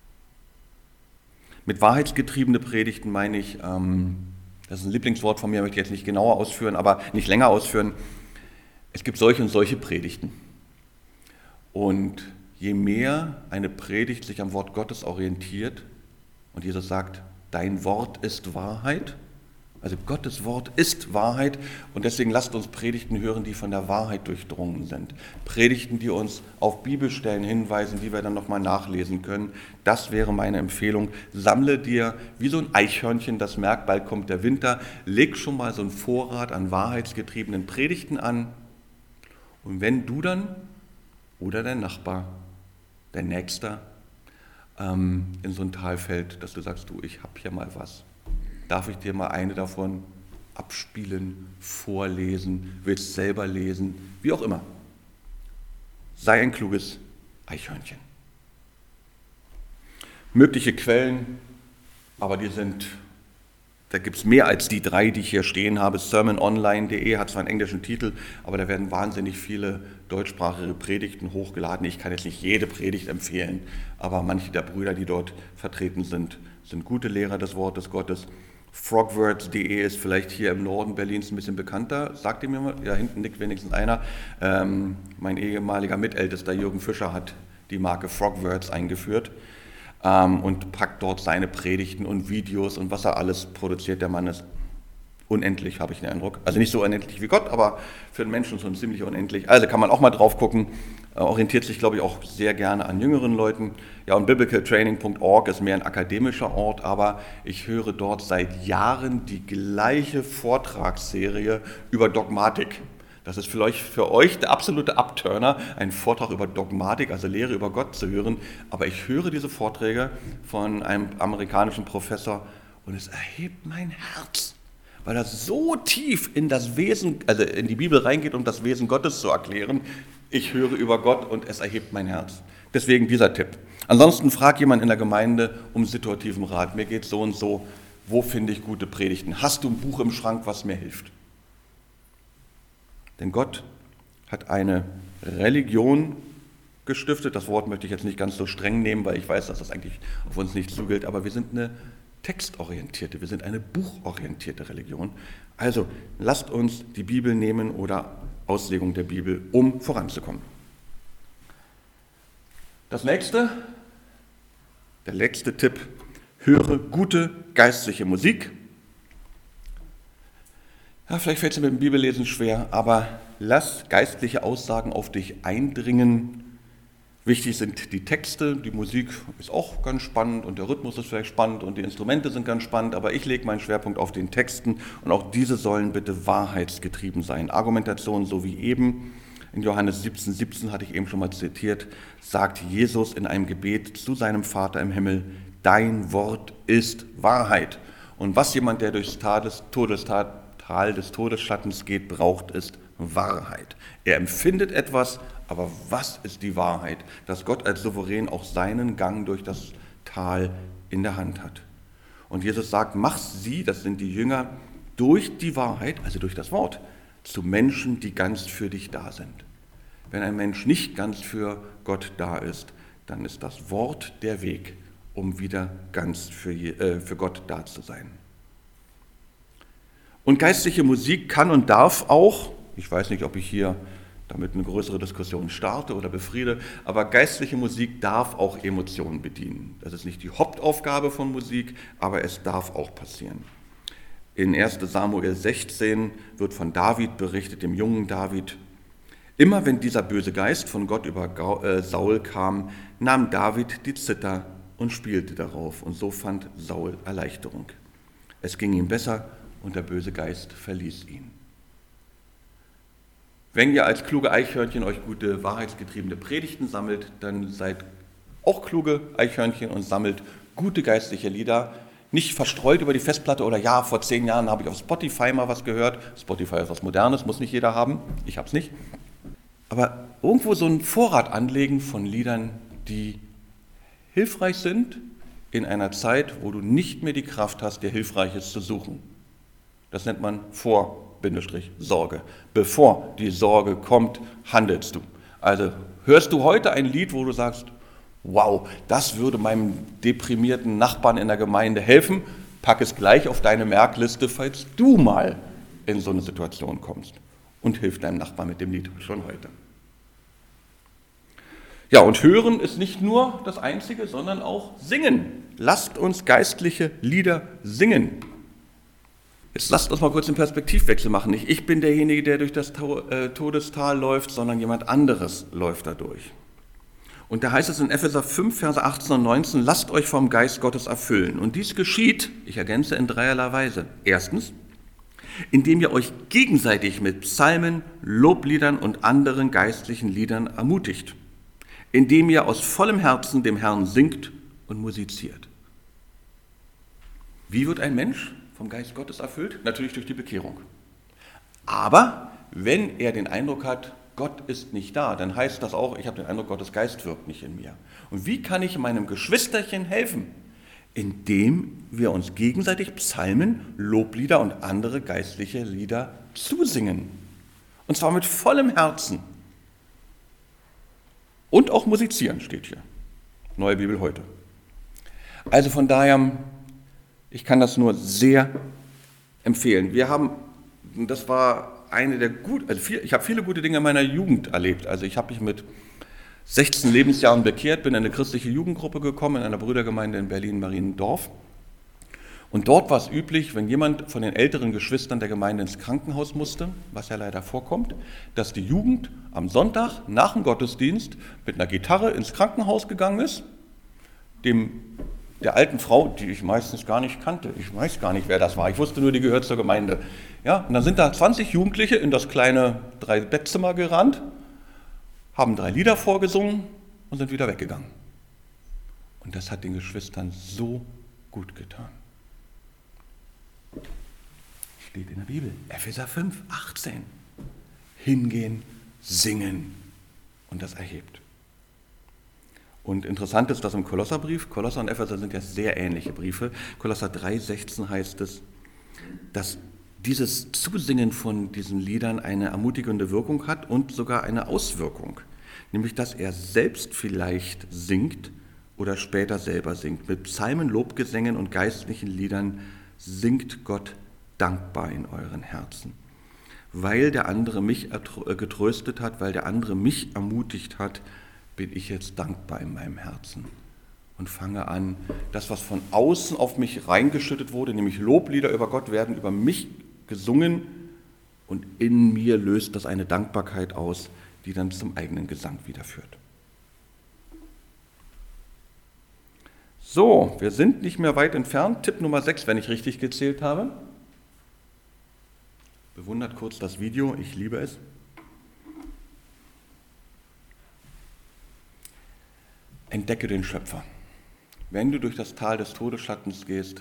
Mit wahrheitsgetriebene Predigten meine ich, das ist ein Lieblingswort von mir, möchte ich jetzt nicht genauer ausführen, aber nicht länger ausführen. Es gibt solche und solche Predigten. Und je mehr eine Predigt sich am Wort Gottes orientiert und Jesus sagt, dein Wort ist Wahrheit, also Gottes Wort ist Wahrheit, und deswegen lasst uns Predigten hören, die von der Wahrheit durchdrungen sind. Predigten, die uns auf Bibelstellen hinweisen, die wir dann nochmal nachlesen können. Das wäre meine Empfehlung. Sammle dir wie so ein Eichhörnchen, das merkt, bald kommt der Winter, leg schon mal so einen Vorrat an wahrheitsgetriebenen Predigten an. Und wenn du dann oder dein Nachbar, dein Nächster, in so ein Tal fällt, dass du sagst, du, ich habe hier mal was. Darf ich dir mal eine davon abspielen, vorlesen, willst selber lesen, wie auch immer. Sei ein kluges Eichhörnchen. Mögliche Quellen, aber da gibt es mehr als die 3, die ich hier stehen habe. sermononline.de hat zwar einen englischen Titel, aber da werden wahnsinnig viele deutschsprachige Predigten hochgeladen. Ich kann jetzt nicht jede Predigt empfehlen, aber manche der Brüder, die dort vertreten sind, sind gute Lehrer des Wortes Gottes. Frogwords.de ist vielleicht hier im Norden Berlins ein bisschen bekannter. Sagt ihr mir mal? Ja, hinten nickt wenigstens einer. Mein ehemaliger Mitältester Jürgen Fischer hat die Marke Frogwords eingeführt und packt dort seine Predigten und Videos und was er alles produziert. Der Mann ist unendlich, habe ich den Eindruck. Also nicht so unendlich wie Gott, aber für den Menschen schon ziemlich unendlich. Also kann man auch mal drauf gucken. Orientiert sich, glaube ich, auch sehr gerne an jüngeren Leuten. Ja, und biblicaltraining.org ist mehr ein akademischer Ort, aber ich höre dort seit Jahren die gleiche Vortragsserie über Dogmatik. Das ist vielleicht für euch der absolute Upturner, einen Vortrag über Dogmatik, also Lehre über Gott zu hören. Aber ich höre diese Vorträge von einem amerikanischen Professor und es erhebt mein Herz, weil er so tief in das Wesen, also in die Bibel reingeht, um das Wesen Gottes zu erklären. Ich höre über Gott und es erhebt mein Herz. Deswegen dieser Tipp. Ansonsten frag jemand in der Gemeinde um situativen Rat. Mir geht so und so. Wo finde ich gute Predigten? Hast du ein Buch im Schrank, was mir hilft? Denn Gott hat eine Religion gestiftet. Das Wort möchte ich jetzt nicht ganz so streng nehmen, weil ich weiß, dass das eigentlich auf uns nicht zugilt. Aber wir sind eine textorientierte, wir sind eine buchorientierte Religion. Also lasst uns die Bibel nehmen oder Auslegung der Bibel, um voranzukommen. Das nächste, der letzte Tipp, höre gute geistliche Musik. Ja, vielleicht fällt es mir mit dem Bibellesen schwer, aber lass geistliche Aussagen auf dich eindringen. Wichtig sind die Texte, die Musik ist auch ganz spannend und der Rhythmus ist vielleicht spannend und die Instrumente sind ganz spannend, aber ich lege meinen Schwerpunkt auf den Texten und auch diese sollen bitte wahrheitsgetrieben sein. Argumentation so wie eben. In Johannes 17,17 hatte ich eben schon mal zitiert, sagt Jesus in einem Gebet zu seinem Vater im Himmel, dein Wort ist Wahrheit. Und was jemand, der durchs Tal des Todesschattens geht, braucht, ist Wahrheit. Er empfindet etwas, aber was ist die Wahrheit? Dass Gott als Souverän auch seinen Gang durch das Tal in der Hand hat. Und Jesus sagt, mach sie, das sind die Jünger, durch die Wahrheit, also durch das Wort, zu Menschen, die ganz für dich da sind. Wenn ein Mensch nicht ganz für Gott da ist, dann ist das Wort der Weg, um wieder ganz für Gott da zu sein. Und geistliche Musik kann und darf auch, ich weiß nicht, ob ich hier damit eine größere Diskussion starte oder befriede, aber geistliche Musik darf auch Emotionen bedienen. Das ist nicht die Hauptaufgabe von Musik, aber es darf auch passieren. In 1. Samuel 16 wird von David berichtet, dem jungen David. Immer wenn dieser böse Geist von Gott über Saul kam, nahm David die Zither und spielte darauf. Und so fand Saul Erleichterung. Es ging ihm besser und der böse Geist verließ ihn. Wenn ihr als kluge Eichhörnchen euch gute, wahrheitsgetriebene Predigten sammelt, dann seid auch kluge Eichhörnchen und sammelt gute geistliche Lieder. Nicht verstreut über die Festplatte oder ja, vor 10 Jahren habe ich auf Spotify mal was gehört. Spotify ist was Modernes, muss nicht jeder haben. Ich habe es nicht. Aber irgendwo so einen Vorrat anlegen von Liedern, die hilfreich sind in einer Zeit, wo du nicht mehr die Kraft hast, dir Hilfreiches zu suchen. Das nennt man Sorge. Bevor die Sorge kommt, handelst du. Also hörst du heute ein Lied, wo du sagst, wow, das würde meinem deprimierten Nachbarn in der Gemeinde helfen, pack es gleich auf deine Merkliste, falls du mal in so eine Situation kommst, und hilf deinem Nachbarn mit dem Lied schon heute. Ja, und hören ist nicht nur das Einzige, sondern auch singen. Lasst uns geistliche Lieder singen. Jetzt lasst uns mal kurz den Perspektivwechsel machen. Nicht ich bin derjenige, der durch das Todestal läuft, sondern jemand anderes läuft da durch. Und da heißt es in Epheser 5, Verse 18 und 19, lasst euch vom Geist Gottes erfüllen. Und dies geschieht, ich ergänze, in dreierlei Weise. Erstens, indem ihr euch gegenseitig mit Psalmen, Lobliedern und anderen geistlichen Liedern ermutigt. Indem ihr aus vollem Herzen dem Herrn singt und musiziert. Wie wird ein Mensch vom Geist Gottes erfüllt? Natürlich durch die Bekehrung. Aber wenn er den Eindruck hat, Gott ist nicht da, dann heißt das auch, ich habe den Eindruck, Gottes Geist wirkt nicht in mir. Und wie kann ich meinem Geschwisterchen helfen? Indem wir uns gegenseitig Psalmen, Loblieder und andere geistliche Lieder zusingen. Und zwar mit vollem Herzen. Und auch musizieren steht hier. Neue Bibel heute. Also von daher, ich kann das nur sehr empfehlen. Das war eine der ich habe viele gute Dinge in meiner Jugend erlebt. Also ich habe mich mit 16 Lebensjahren bekehrt, bin in eine christliche Jugendgruppe gekommen, in einer Brüdergemeinde in Berlin-Mariendorf. Und dort war es üblich, wenn jemand von den älteren Geschwistern der Gemeinde ins Krankenhaus musste, was ja leider vorkommt, dass die Jugend am Sonntag nach dem Gottesdienst mit einer Gitarre ins Krankenhaus gegangen ist, der alten Frau, die ich meistens gar nicht kannte, ich weiß gar nicht, wer das war, ich wusste nur, die gehört zur Gemeinde. Ja, und dann sind da 20 Jugendliche in das kleine 3-Bettzimmer gerannt, haben 3 Lieder vorgesungen und sind wieder weggegangen. Und das hat den Geschwistern so gut getan. Steht in der Bibel, Epheser 5, 18. Hingehen, singen und das erhebt. Und interessant ist, dass im Kolosserbrief, Kolosser und Epheser sind ja sehr ähnliche Briefe, Kolosser 3, 16 heißt es, dass dieses Zusingen von diesen Liedern eine ermutigende Wirkung hat und sogar eine Auswirkung, nämlich dass er selbst vielleicht singt oder später selber singt. Mit Psalmen, Lobgesängen und geistlichen Liedern singt Gott dankbar in euren Herzen, weil der andere mich getröstet hat, weil der andere mich ermutigt hat, bin ich jetzt dankbar in meinem Herzen und fange an, das, was von außen auf mich reingeschüttet wurde, nämlich Loblieder über Gott, werden über mich gesungen und in mir löst das eine Dankbarkeit aus, die dann zum eigenen Gesang wieder führt. So, wir sind nicht mehr weit entfernt. Tipp Nummer 6, wenn ich richtig gezählt habe. Bewundert kurz das Video, ich liebe es. Entdecke den Schöpfer. Wenn du durch das Tal des Todesschattens gehst,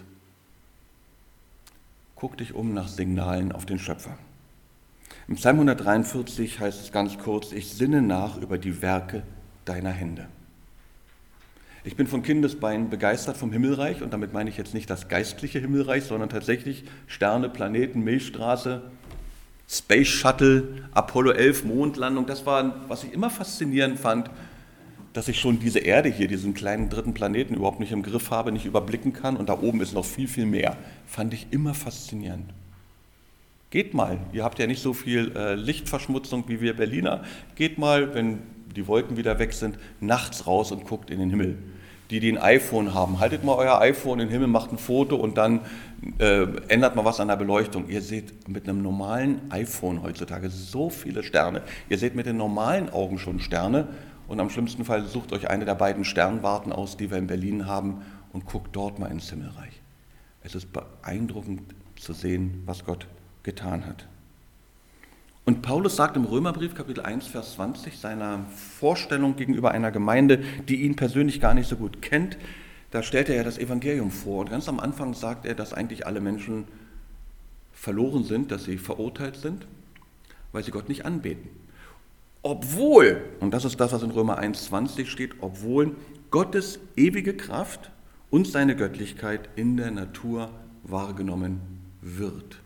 guck dich um nach Signalen auf den Schöpfer. Im Psalm 143 heißt es ganz kurz, ich sinne nach über die Werke deiner Hände. Ich bin von Kindesbeinen begeistert vom Himmelreich und damit meine ich jetzt nicht das geistliche Himmelreich, sondern tatsächlich Sterne, Planeten, Milchstraße, Space Shuttle, Apollo 11, Mondlandung. Das war, was ich immer faszinierend fand, dass ich schon diese Erde hier, diesen kleinen 3. Planeten überhaupt nicht im Griff habe, nicht überblicken kann und da oben ist noch viel, viel mehr. Fand ich immer faszinierend. Geht mal, ihr habt ja nicht so viel Lichtverschmutzung wie wir Berliner, geht mal, wenn die Wolken wieder weg sind, nachts raus und guckt in den Himmel. Die ein iPhone haben, haltet mal euer iPhone in den Himmel, macht ein Foto und dann ändert mal was an der Beleuchtung. Ihr seht mit einem normalen iPhone heutzutage so viele Sterne. Ihr seht mit den normalen Augen schon Sterne und am schlimmsten Fall sucht euch eine der beiden Sternwarten aus, die wir in Berlin haben und guckt dort mal ins Himmelreich. Es ist beeindruckend zu sehen, was Gott getan hat. Und Paulus sagt im Römerbrief, Kapitel 1, Vers 20, seiner Vorstellung gegenüber einer Gemeinde, die ihn persönlich gar nicht so gut kennt, da stellt er ja das Evangelium vor. Und ganz am Anfang sagt er, dass eigentlich alle Menschen verloren sind, dass sie verurteilt sind, weil sie Gott nicht anbeten. obwohl, und das ist das, was in Römer 1,20 steht, obwohl Gottes ewige Kraft und seine Göttlichkeit in der Natur wahrgenommen wird.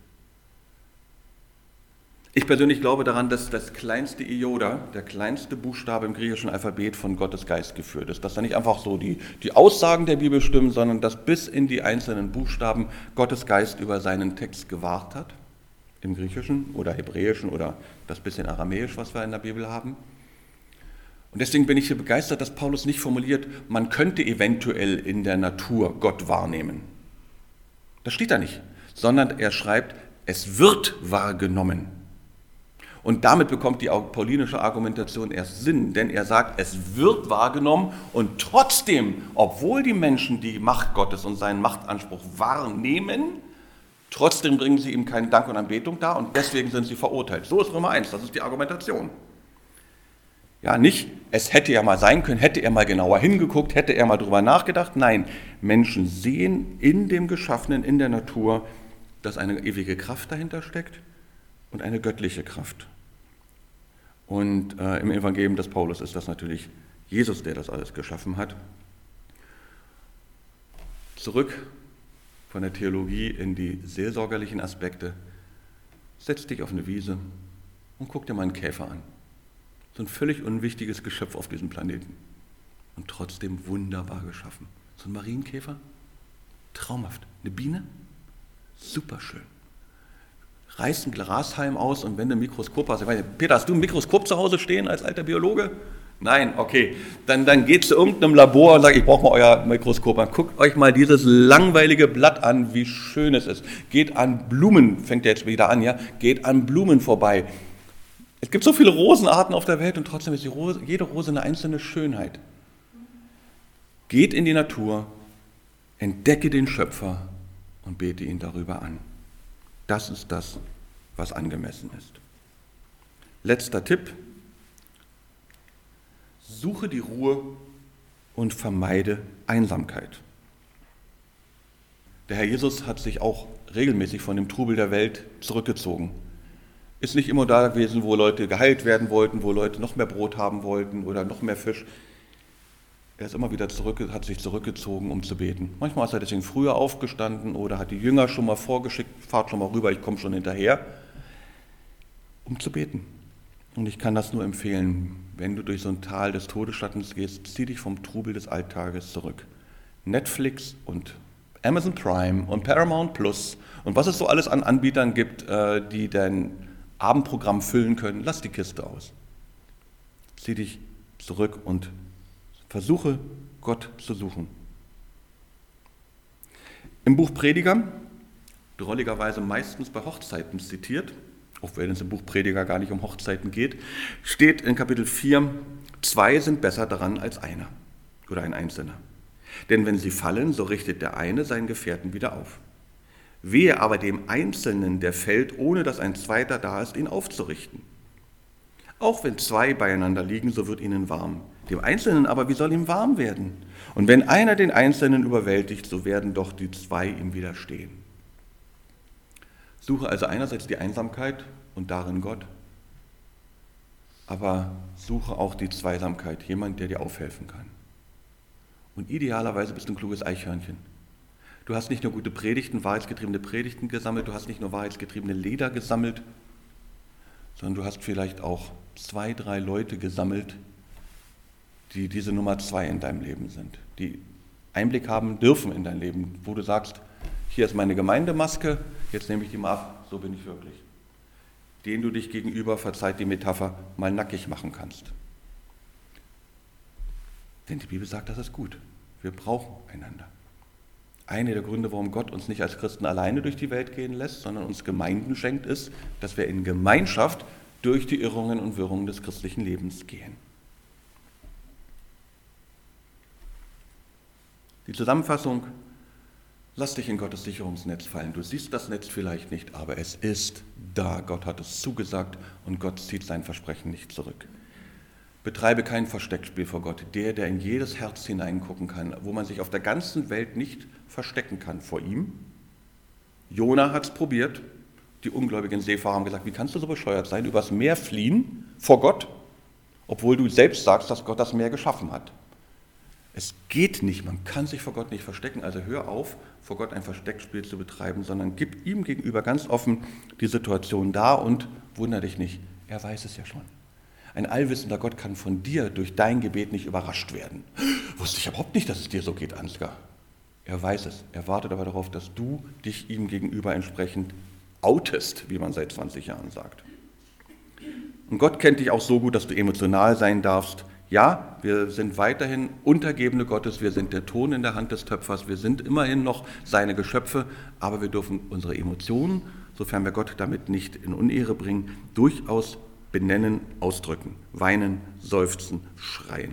Ich persönlich glaube daran, dass das kleinste Iota, der kleinste Buchstabe im griechischen Alphabet von Gottes Geist geführt ist. Dass da nicht einfach so die Aussagen der Bibel stimmen, sondern dass bis in die einzelnen Buchstaben Gottes Geist über seinen Text gewahrt hat. Im Griechischen oder Hebräischen oder das bisschen Aramäisch, was wir in der Bibel haben. Und deswegen bin ich hier begeistert, dass Paulus nicht formuliert, man könnte eventuell in der Natur Gott wahrnehmen. Das steht da nicht, sondern er schreibt, es wird wahrgenommen. Und damit bekommt die paulinische Argumentation erst Sinn, denn er sagt, es wird wahrgenommen und trotzdem, obwohl die Menschen die Macht Gottes und seinen Machtanspruch wahrnehmen, trotzdem bringen sie ihm keinen Dank und Anbetung dar und deswegen sind sie verurteilt. So ist Römer 1, das ist die Argumentation. Ja, nicht, es hätte ja mal sein können, hätte er mal genauer hingeguckt, hätte er mal drüber nachgedacht. Nein, Menschen sehen in dem Geschaffenen, in der Natur, dass eine ewige Kraft dahinter steckt und eine göttliche Kraft. Und im Evangelium des Paulus ist das natürlich Jesus, der das alles geschaffen hat. Zurück von der Theologie in die seelsorgerlichen Aspekte. Setz dich auf eine Wiese und guck dir mal einen Käfer an. So ein völlig unwichtiges Geschöpf auf diesem Planeten. Und trotzdem wunderbar geschaffen. So ein Marienkäfer, traumhaft. Eine Biene, superschön. Reißt ein Grashalm aus und wenn du ein Mikroskop hast, Peter, hast du ein Mikroskop zu Hause stehen als alter Biologe? Nein, okay. Dann geht zu irgendeinem Labor und sagt, ich brauche mal euer Mikroskop an. Guckt euch mal dieses langweilige Blatt an, wie schön es ist. Geht an Blumen, fängt jetzt wieder an, ja? Geht an Blumen vorbei. Es gibt so viele Rosenarten auf der Welt und trotzdem ist jede Rose eine einzelne Schönheit. Geht in die Natur, entdecke den Schöpfer und bete ihn darüber an. Das ist das, was angemessen ist. Letzter Tipp. Suche die Ruhe und vermeide Einsamkeit. Der Herr Jesus hat sich auch regelmäßig von dem Trubel der Welt zurückgezogen. Ist nicht immer da gewesen, wo Leute geheilt werden wollten, wo Leute noch mehr Brot haben wollten oder noch mehr Fisch. Er ist immer wieder hat sich zurückgezogen, um zu beten. Manchmal ist er deswegen früher aufgestanden oder hat die Jünger schon mal vorgeschickt, fahrt schon mal rüber, ich komme schon hinterher, um zu beten. Und ich kann das nur empfehlen, wenn du durch so ein Tal des Todesschattens gehst, zieh dich vom Trubel des Alltages zurück. Netflix und Amazon Prime und Paramount Plus und was es so alles an Anbietern gibt, die dein Abendprogramm füllen können, lass die Kiste aus. Zieh dich zurück und versuche, Gott zu suchen. Im Buch Prediger, drolligerweise meistens bei Hochzeiten zitiert, auch wenn es im Buch Prediger gar nicht um Hochzeiten geht, steht in Kapitel 4, 2 sind besser daran als einer oder ein Einzelner. Denn wenn sie fallen, so richtet der eine seinen Gefährten wieder auf. Wehe aber dem Einzelnen, der fällt, ohne dass ein Zweiter da ist, ihn aufzurichten. Auch wenn zwei beieinander liegen, so wird ihnen warm. Dem Einzelnen aber, wie soll ihm warm werden? Und wenn einer den Einzelnen überwältigt, so werden doch die zwei ihm widerstehen. Suche also einerseits die Einsamkeit und darin Gott, aber suche auch die Zweisamkeit, jemand, der dir aufhelfen kann. Und idealerweise bist du ein kluges Eichhörnchen. Du hast nicht nur gute Predigten, wahrheitsgetriebene Predigten gesammelt, du hast nicht nur wahrheitsgetriebene Lieder gesammelt, sondern du hast vielleicht auch 2, 3 Leute gesammelt, die diese Nummer 2 in deinem Leben sind, die Einblick haben dürfen in dein Leben, wo du sagst, hier ist meine Gemeindemaske, jetzt nehme ich die mal ab, so bin ich wirklich. Den du dich gegenüber, verzeiht die Metapher, mal nackig machen kannst. Denn die Bibel sagt, das ist gut. Wir brauchen einander. Einer der Gründe, warum Gott uns nicht als Christen alleine durch die Welt gehen lässt, sondern uns Gemeinden schenkt, ist, dass wir in Gemeinschaft durch die Irrungen und Wirrungen des christlichen Lebens gehen. Die Zusammenfassung: Lass dich in Gottes Sicherungsnetz fallen. Du siehst das Netz vielleicht nicht, aber es ist da. Gott hat es zugesagt und Gott zieht sein Versprechen nicht zurück. Betreibe kein Versteckspiel vor Gott. Der in jedes Herz hineingucken kann, wo man sich auf der ganzen Welt nicht verstecken kann vor ihm. Jona hat es probiert. Die ungläubigen Seefahrer haben gesagt, wie kannst du so bescheuert sein, übers Meer fliehen vor Gott? obwohl du selbst sagst, dass Gott das Meer geschaffen hat. Es geht nicht, man kann sich vor Gott nicht verstecken, also hör auf, vor Gott ein Versteckspiel zu betreiben, sondern gib ihm gegenüber ganz offen die Situation dar und wundere dich nicht, er weiß es ja schon. Ein allwissender Gott kann von dir durch dein Gebet nicht überrascht werden. Wusste ich überhaupt nicht, dass es dir so geht, Ansgar. Er weiß es, er wartet aber darauf, dass du dich ihm gegenüber entsprechend outest, wie man seit 20 Jahren sagt. Und Gott kennt dich auch so gut, dass du emotional sein darfst. Ja, wir sind weiterhin Untergebene Gottes, wir sind der Ton in der Hand des Töpfers, wir sind immerhin noch seine Geschöpfe, aber wir dürfen unsere Emotionen, sofern wir Gott damit nicht in Unehre bringen, durchaus benennen, ausdrücken, weinen, seufzen, schreien.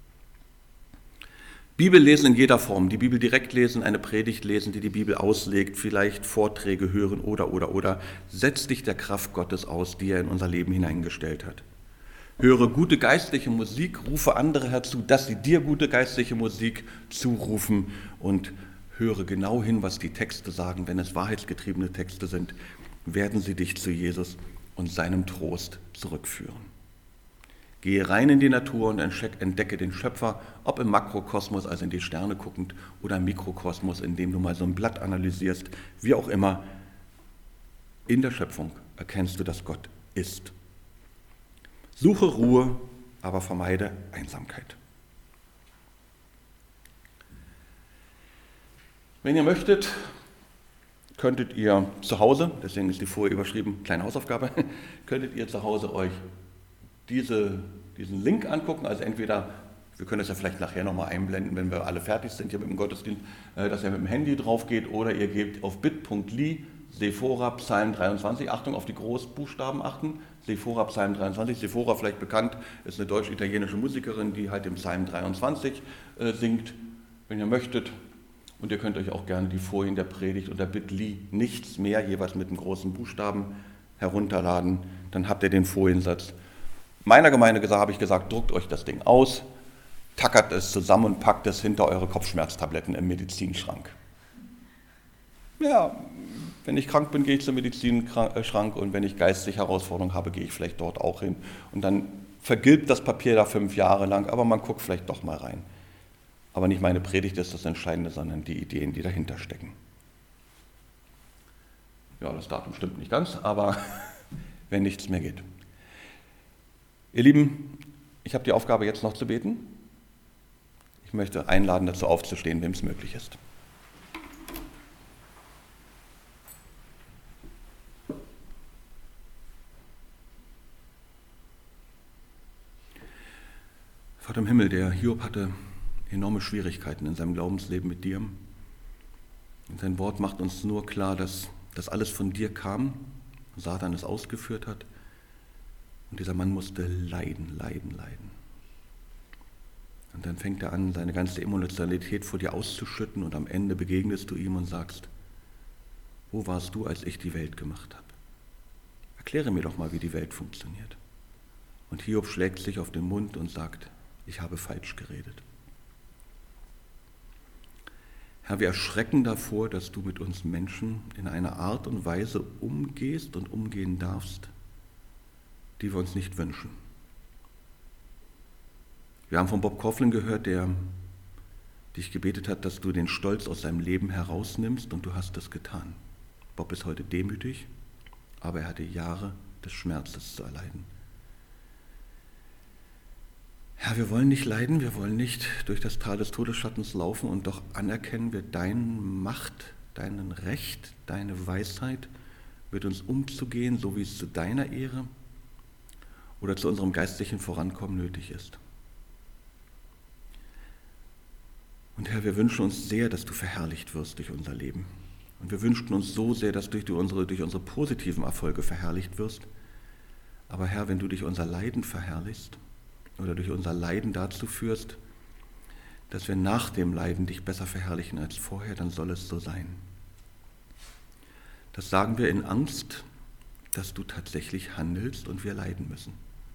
Bibel lesen in jeder Form, die Bibel direkt lesen, eine Predigt lesen, die Bibel auslegt, vielleicht Vorträge hören oder. Setz dich der Kraft Gottes aus, die er in unser Leben hineingestellt hat. Höre gute geistliche Musik, rufe andere herzu, dass sie dir gute geistliche Musik zurufen und höre genau hin, was die Texte sagen. Wenn es wahrheitsgetriebene Texte sind, werden sie dich zu Jesus und seinem Trost zurückführen. Gehe rein in die Natur und entdecke den Schöpfer, ob im Makrokosmos, also in die Sterne guckend, oder im Mikrokosmos, indem du mal so ein Blatt analysierst. Wie auch immer, in der Schöpfung erkennst du, dass Gott ist. Suche Ruhe, aber vermeide Einsamkeit. Wenn ihr möchtet, könntet ihr zu Hause, deswegen ist die Folie überschrieben, kleine Hausaufgabe, könntet ihr zu Hause euch diesen Link angucken, also entweder, wir können das ja vielleicht nachher nochmal einblenden, wenn wir alle fertig sind hier mit dem Gottesdienst, dass ihr mit dem Handy drauf geht oder ihr gebt auf bit.ly Sephora Psalm 23, Achtung auf die Großbuchstaben achten, Sephora Psalm 23, Sephora vielleicht bekannt, ist eine deutsch-italienische Musikerin, die halt den Psalm 23 singt, wenn ihr möchtet. Und ihr könnt euch auch gerne die Folien der Predigt unter bit.ly nichts mehr, jeweils mit einem großen Buchstaben, herunterladen, dann habt ihr den Foliensatz. Meiner Gemeinde habe ich gesagt, druckt euch das Ding aus, tackert es zusammen und packt es hinter eure Kopfschmerztabletten im Medizinschrank. Ja, wenn ich krank bin, gehe ich zum Medizinschrank und wenn ich geistige Herausforderungen habe, gehe ich vielleicht dort auch hin. Und dann vergilbt das Papier da 5 Jahre lang, aber man guckt vielleicht doch mal rein. Aber nicht meine Predigt ist das Entscheidende, sondern die Ideen, die dahinter stecken. Ja, das Datum stimmt nicht ganz, aber wenn nichts mehr geht. Ihr Lieben, ich habe die Aufgabe, jetzt noch zu beten. Ich möchte einladen, dazu aufzustehen, wem es möglich ist. Vater im Himmel, der Hiob hatte enorme Schwierigkeiten in seinem Glaubensleben mit dir. Und sein Wort macht uns nur klar, dass das alles von dir kam, Satan es ausgeführt hat. Und dieser Mann musste leiden. Und dann fängt er an, seine ganze Emotionalität vor dir auszuschütten und am Ende begegnest du ihm und sagst, wo warst du, als ich die Welt gemacht habe? Erkläre mir doch mal, wie die Welt funktioniert. Und Hiob schlägt sich auf den Mund und sagt, ich habe falsch geredet. Herr, wir erschrecken davor, dass du mit uns Menschen in einer Art und Weise umgehst und umgehen darfst, die wir uns nicht wünschen. Wir haben von Bob Kauflin gehört, der dich gebetet hat, dass du den Stolz aus seinem Leben herausnimmst und du hast es getan. Bob ist heute demütig, aber er hatte Jahre des Schmerzes zu erleiden. Herr, wir wollen nicht leiden, wir wollen nicht durch das Tal des Todesschattens laufen und doch anerkennen wir deine Macht, dein Recht, deine Weisheit, mit uns umzugehen, so wie es zu deiner Ehre oder zu unserem geistlichen Vorankommen nötig ist. Und Herr, wir wünschen uns sehr, dass du verherrlicht wirst durch unser Leben. Und wir wünschen uns so sehr, dass du durch unsere positiven Erfolge verherrlicht wirst. Aber Herr, wenn du durch unser Leiden verherrlichst oder durch unser Leiden dazu führst, dass wir nach dem Leiden dich besser verherrlichen als vorher, dann soll es so sein. Das sagen wir in Angst, dass du tatsächlich handelst und wir leiden müssen.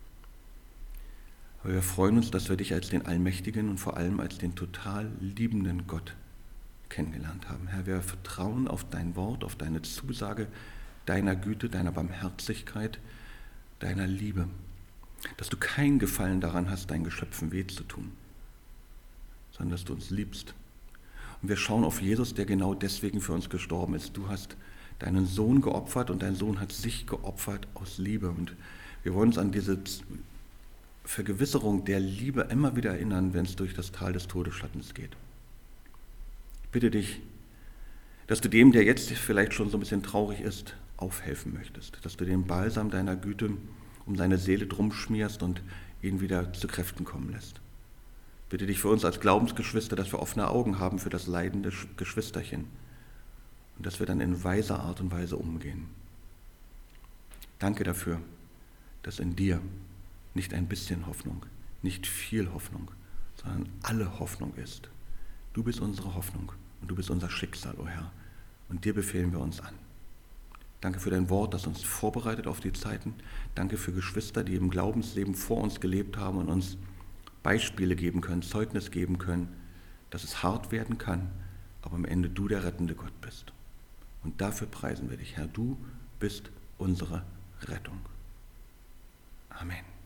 Aber wir freuen uns, dass wir dich als den allmächtigen und vor allem als den total liebenden Gott kennengelernt haben. Herr, wir vertrauen auf dein Wort, auf deine Zusage, deiner Güte, deiner Barmherzigkeit, deiner Liebe. dass du keinen Gefallen daran hast, deinen Geschöpfen weh zu tun, sondern dass du uns liebst. Und wir schauen auf Jesus, der genau deswegen für uns gestorben ist. Du hast deinen Sohn geopfert und dein Sohn hat sich geopfert aus Liebe. Und wir wollen uns an diese Vergewisserung der Liebe immer wieder erinnern, wenn es durch das Tal des Todesschattens geht. Ich bitte dich, dass du dem, der jetzt vielleicht schon so ein bisschen traurig ist, aufhelfen möchtest, dass du den Balsam deiner Güte um seine Seele drum schmierst und ihn wieder zu Kräften kommen lässt. Bitte dich für uns als Glaubensgeschwister, dass wir offene Augen haben für das leidende Geschwisterchen und dass wir dann in weiser Art und Weise umgehen. Danke dafür, dass in dir nicht ein bisschen Hoffnung, nicht viel Hoffnung, sondern alle Hoffnung ist. Du bist unsere Hoffnung und du bist unser Schicksal, o Herr, und dir befehlen wir uns an. Danke für dein Wort, das uns vorbereitet auf die Zeiten. Danke für Geschwister, die im Glaubensleben vor uns gelebt haben und uns Beispiele geben können, Zeugnis geben können, dass es hart werden kann, aber am Ende du der rettende Gott bist. Und dafür preisen wir dich, Herr. Du bist unsere Rettung. Amen.